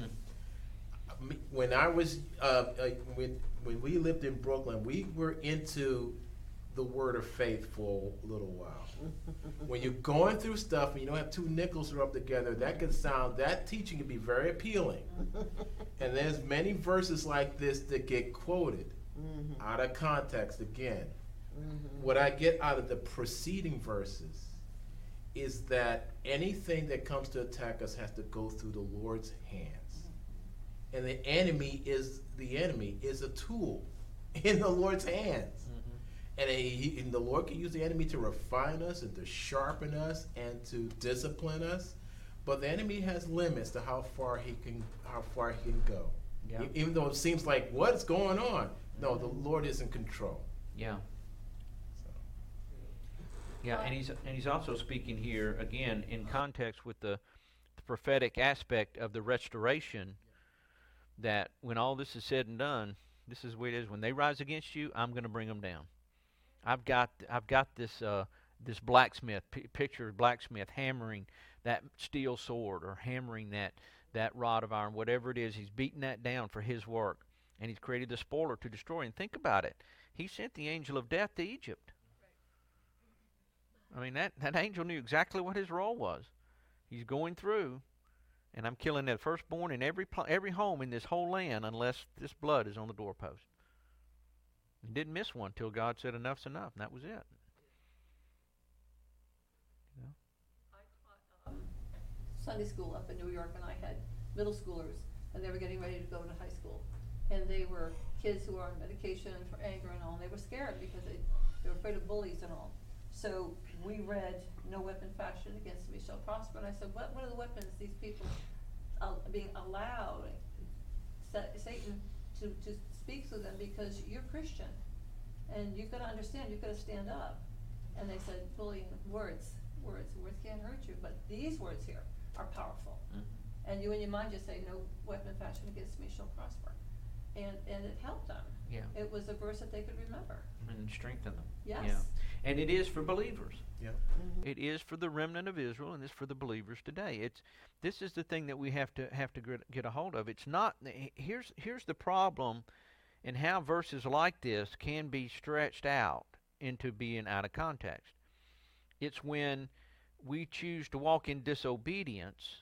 When I was when we lived in Brooklyn, we were into the word of faith for a little while. When you're going through stuff and you don't have two nickels rubbed together, that teaching can be very appealing. And there's many verses like this that get quoted out of context again. What I get out of the preceding verses is that anything that comes to attack us has to go through the Lord's hands. And the enemy is a tool in the Lord's hands. And the Lord can use the enemy to refine us and to sharpen us and to discipline us. But the enemy has limits to how far he can go. Yeah. Even though it seems like, what's going on? No, the Lord is in control. Yeah. So. Yeah, and he's also speaking here again in context with the prophetic aspect of the restoration. That when all this is said and done, this is the way it is. When they rise against you, I'm going to bring them down. I've got this this blacksmith picture of blacksmith hammering that steel sword or hammering that rod of iron, whatever it is. He's beating that down for his work, and he's created the spoiler to destroy. And think about it. He sent the angel of death to Egypt. I mean, that angel knew exactly what his role was. He's going through, and I'm killing that firstborn in every home in this whole land unless this blood is on the doorpost. He didn't miss one till God said enough's enough, and that was it. I taught Sunday school up in New York, and I had middle schoolers, and they were getting ready to go to high school. And they were kids who were on medication for anger and all, and they were scared because they were afraid of bullies and all. So we read, no weapon fashioned against me shall prosper. And I said, what are the weapons these people being allowed Satan to speak to them, because you're Christian and you've got to understand, you've got to stand up. And they said, bullying, words can't hurt you, but these words here are powerful. And you in your mind just say, no weapon fashioned against me shall prosper. And it helped them. Yeah. It was a verse that they could remember. And strengthen them. Yes. Yeah. And it is for believers. Yeah. It is for the remnant of Israel, and it's for the believers today. This is the thing that we have to get a hold of. It's not. Here's the problem, and how verses like this can be stretched out into being out of context. It's when we choose to walk in disobedience,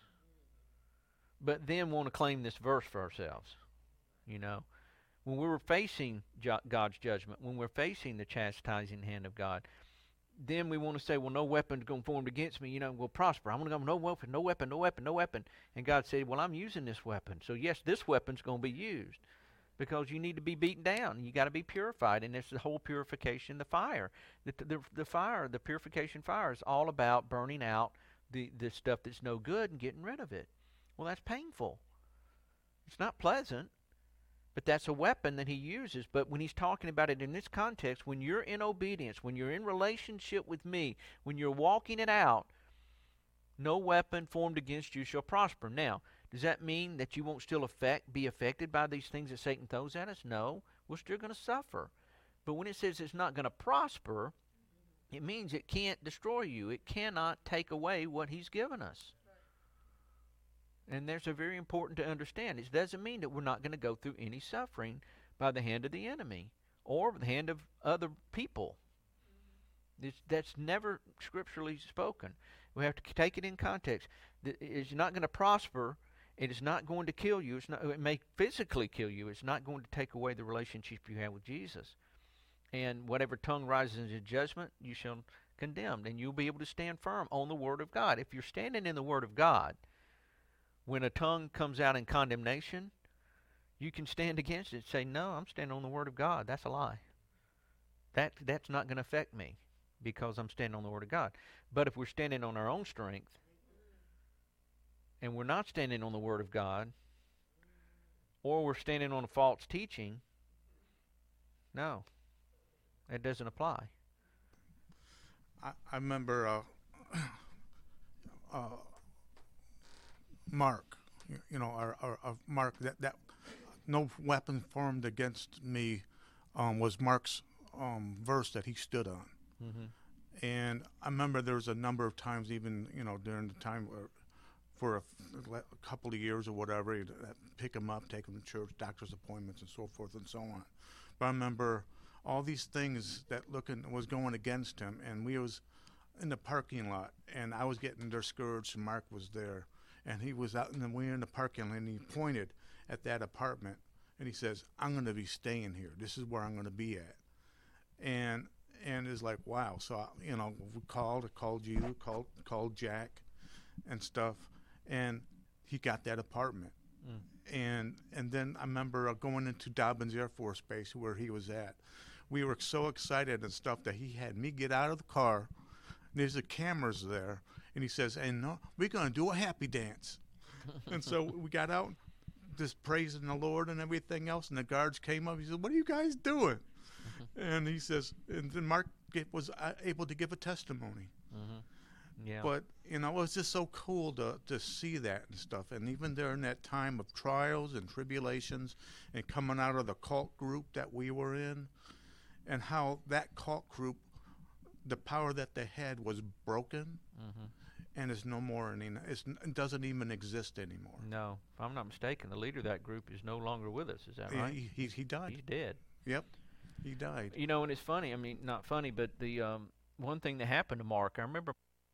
but then want to claim this verse for ourselves. You know, when we were facing God's judgment, when we're facing the chastising hand of God, then we want to say, well, no weapon is going to form against me, will prosper. I'm going to go, no weapon, no weapon, no weapon, no weapon. And God said, well, I'm using this weapon. So, yes, this weapon's going to be used because you need to be beaten down. You got to be purified, and it's the whole purification, the fire. The fire, the purification fire is all about burning out the stuff that's no good and getting rid of it. Well, that's painful. It's not pleasant. But that's a weapon that he uses. But when he's talking about it in this context, when you're in obedience, when you're in relationship with me, when you're walking it out, no weapon formed against you shall prosper. Now, does that mean that you won't still be affected by these things that Satan throws at us? No, we're still going to suffer. But when it says it's not going to prosper, it means it can't destroy you. It cannot take away what he's given us. And there's a very important to understand. It doesn't mean that we're not going to go through any suffering by the hand of the enemy or the hand of other people. That's never scripturally spoken. We have to take it in context. It's not going to prosper. It is not going to kill you. It may physically kill you. It's not going to take away the relationship you have with Jesus. And whatever tongue rises into judgment, you shall condemn. And you'll be able to stand firm on the Word of God. If you're standing in the Word of God, when a tongue comes out in condemnation, you can stand against it and say, no, I'm standing on the Word of God. That's a lie. That's not going to affect me because I'm standing on the Word of God. But if we're standing on our own strength and we're not standing on the Word of God, or we're standing on a false teaching, no, it doesn't apply. I remember Mark, our Mark, that no weapon formed against me was Mark's verse that he stood on. Mm-hmm. And I remember there was a number of times, even during the time for a couple of years or whatever, he'd pick him up, take him to church, doctor's appointments, and so forth and so on. But I remember all these things that was going against him, and we was in the parking lot, and I was getting discouraged, and Mark was there, and he was out, and we were in the parking lot, and he pointed at that apartment, and he says, I'm going to be staying here. This is where I'm going to be at. And it's like, wow. So, we called you, called Jack and stuff, and he got that apartment. And then I remember going into Dobbins Air Force Base where he was at. We were so excited and stuff that he had me get out of the car. There's the cameras there, and he says, "And no, we're going to do a happy dance." And so we got out, just praising the Lord and everything else. And the guards came up. He said, "What are you guys doing?" And he says, and then Mark was able to give a testimony. Mm-hmm. Yeah. But it was just so cool to see that and stuff. And even during that time of trials and tribulations, and coming out of the cult group that we were in, and how that cult group, the power that they had was broken, and it's no more. It doesn't even exist anymore. No, if I'm not mistaken, the leader of that group is no longer with us. Is that right? He died. He's dead. Yep, he died. And it's funny. I mean, not funny, but the one thing that happened to Mark, I remember.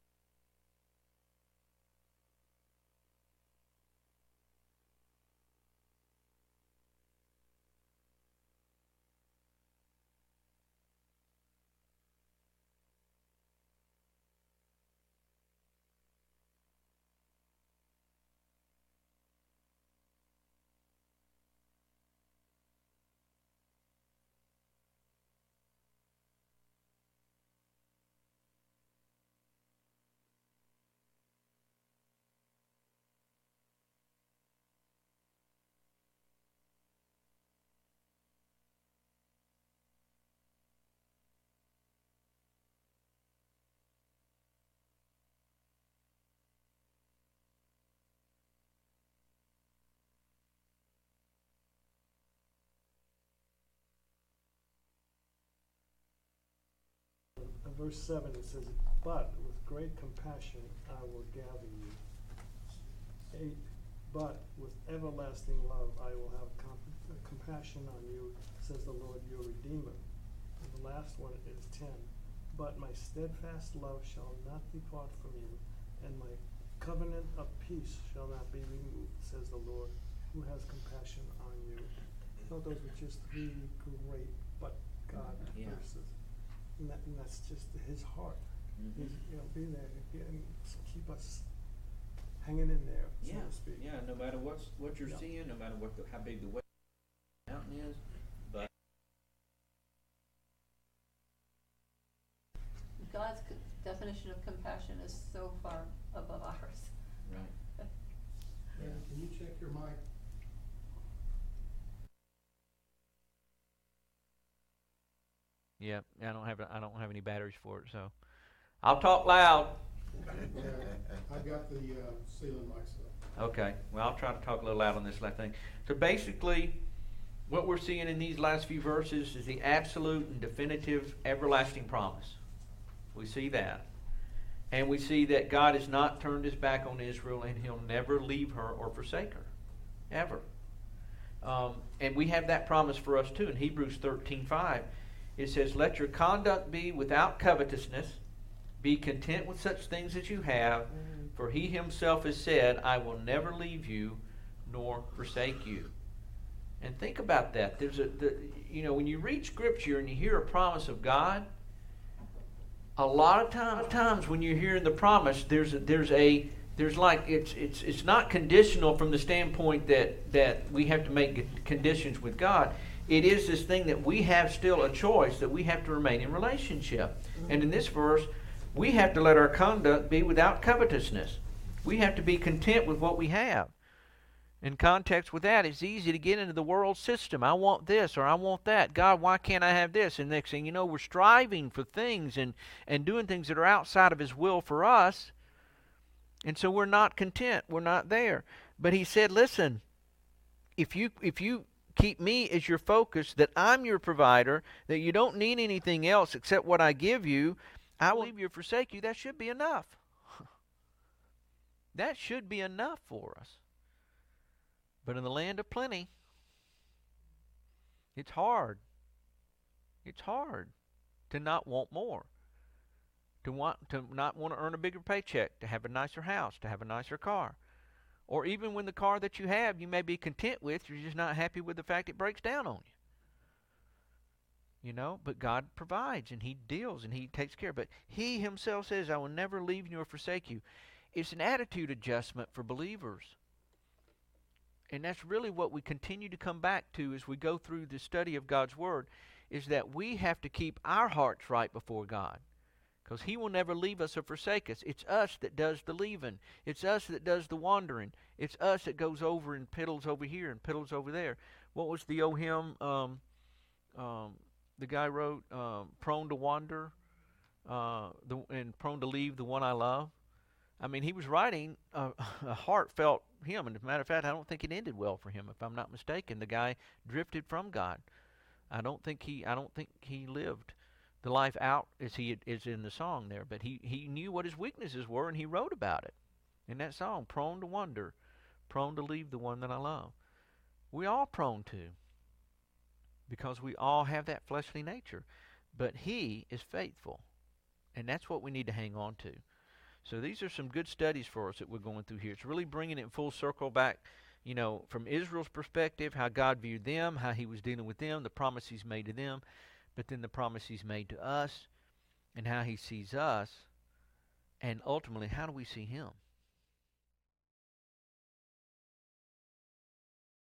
Verse 7, it says, "But with great compassion I will gather you." 8, "But with everlasting love I will have compassion on you, says the Lord your Redeemer." And the last one is 10, "But my steadfast love shall not depart from you, and my covenant of peace shall not be removed, says the Lord, who has compassion on you." I thought those were just three great "but God" verses. And that's just his heart. He's, be there and keep us hanging in there, so to speak. Yeah, no matter what you're seeing, no matter how big the mountain is, but God's definition of compassion is so far above ours. right. Can you check your mic? Yeah, I don't have any batteries for it, so I'll talk loud. Yeah, I've got the ceiling mics up. Okay, well, I'll try to talk a little loud on this last thing. So basically, what we're seeing in these last few verses is the absolute and definitive everlasting promise. We see that. And we see that God has not turned his back on Israel, and he'll never leave her or forsake her, ever. And we have that promise for us too. In Hebrews 13:5, it says, "Let your conduct be without covetousness. Be content with such things as you have. For he himself has said, I will never leave you nor forsake you." And think about that. When you read Scripture and you hear a promise of God, a lot of times when you're hearing the promise, it's not conditional from the standpoint that we have to make conditions with God. It is this thing that we have still a choice, that we have to remain in relationship. And in this verse, we have to let our conduct be without covetousness. We have to be content with what we have. In context with that, it's easy to get into the world system. I want this or I want that. God, why can't I have this? And next thing you know, we're striving for things and doing things that are outside of his will for us. And so we're not content. We're not there. But he said, listen, if you keep me as your focus, that I'm your provider, that you don't need anything else except what I give you, I will leave you or forsake you. That should be enough. That should be enough for us. But in the land of plenty, it's hard. It's hard to not want more. To not want to earn a bigger paycheck, to have a nicer house, to have a nicer car. Or even when the car that you have you may be content with, you're just not happy with the fact it breaks down on you. But God provides and he deals and he takes care. But he himself says, I will never leave you or forsake you. It's an attitude adjustment for believers. And that's really what we continue to come back to as we go through the study of God's Word, is that we have to keep our hearts right before God. Because he will never leave us or forsake us. It's us that does the leaving. It's us that does the wandering. It's us that goes over and piddles over here and piddles over there. What was the old hymn the guy wrote? Prone to wander and prone to leave the one I love. I mean, he was writing a heartfelt hymn, and as a matter of fact, I don't think it ended well for him. If I'm not mistaken, the guy drifted from God. I don't think he lived the life out as he is in the song there. But he knew what his weaknesses were, and he wrote about it in that song. Prone to wander, prone to leave the one that I love. We all prone to, because we all have that fleshly nature. But he is faithful, and that's what we need to hang on to. So these are some good studies for us that we're going through here. It's really bringing it full circle back, from Israel's perspective, how God viewed them, how he was dealing with them, the promise he's made to them, but then the promise he's made to us, and how he sees us, and ultimately, how do we see him?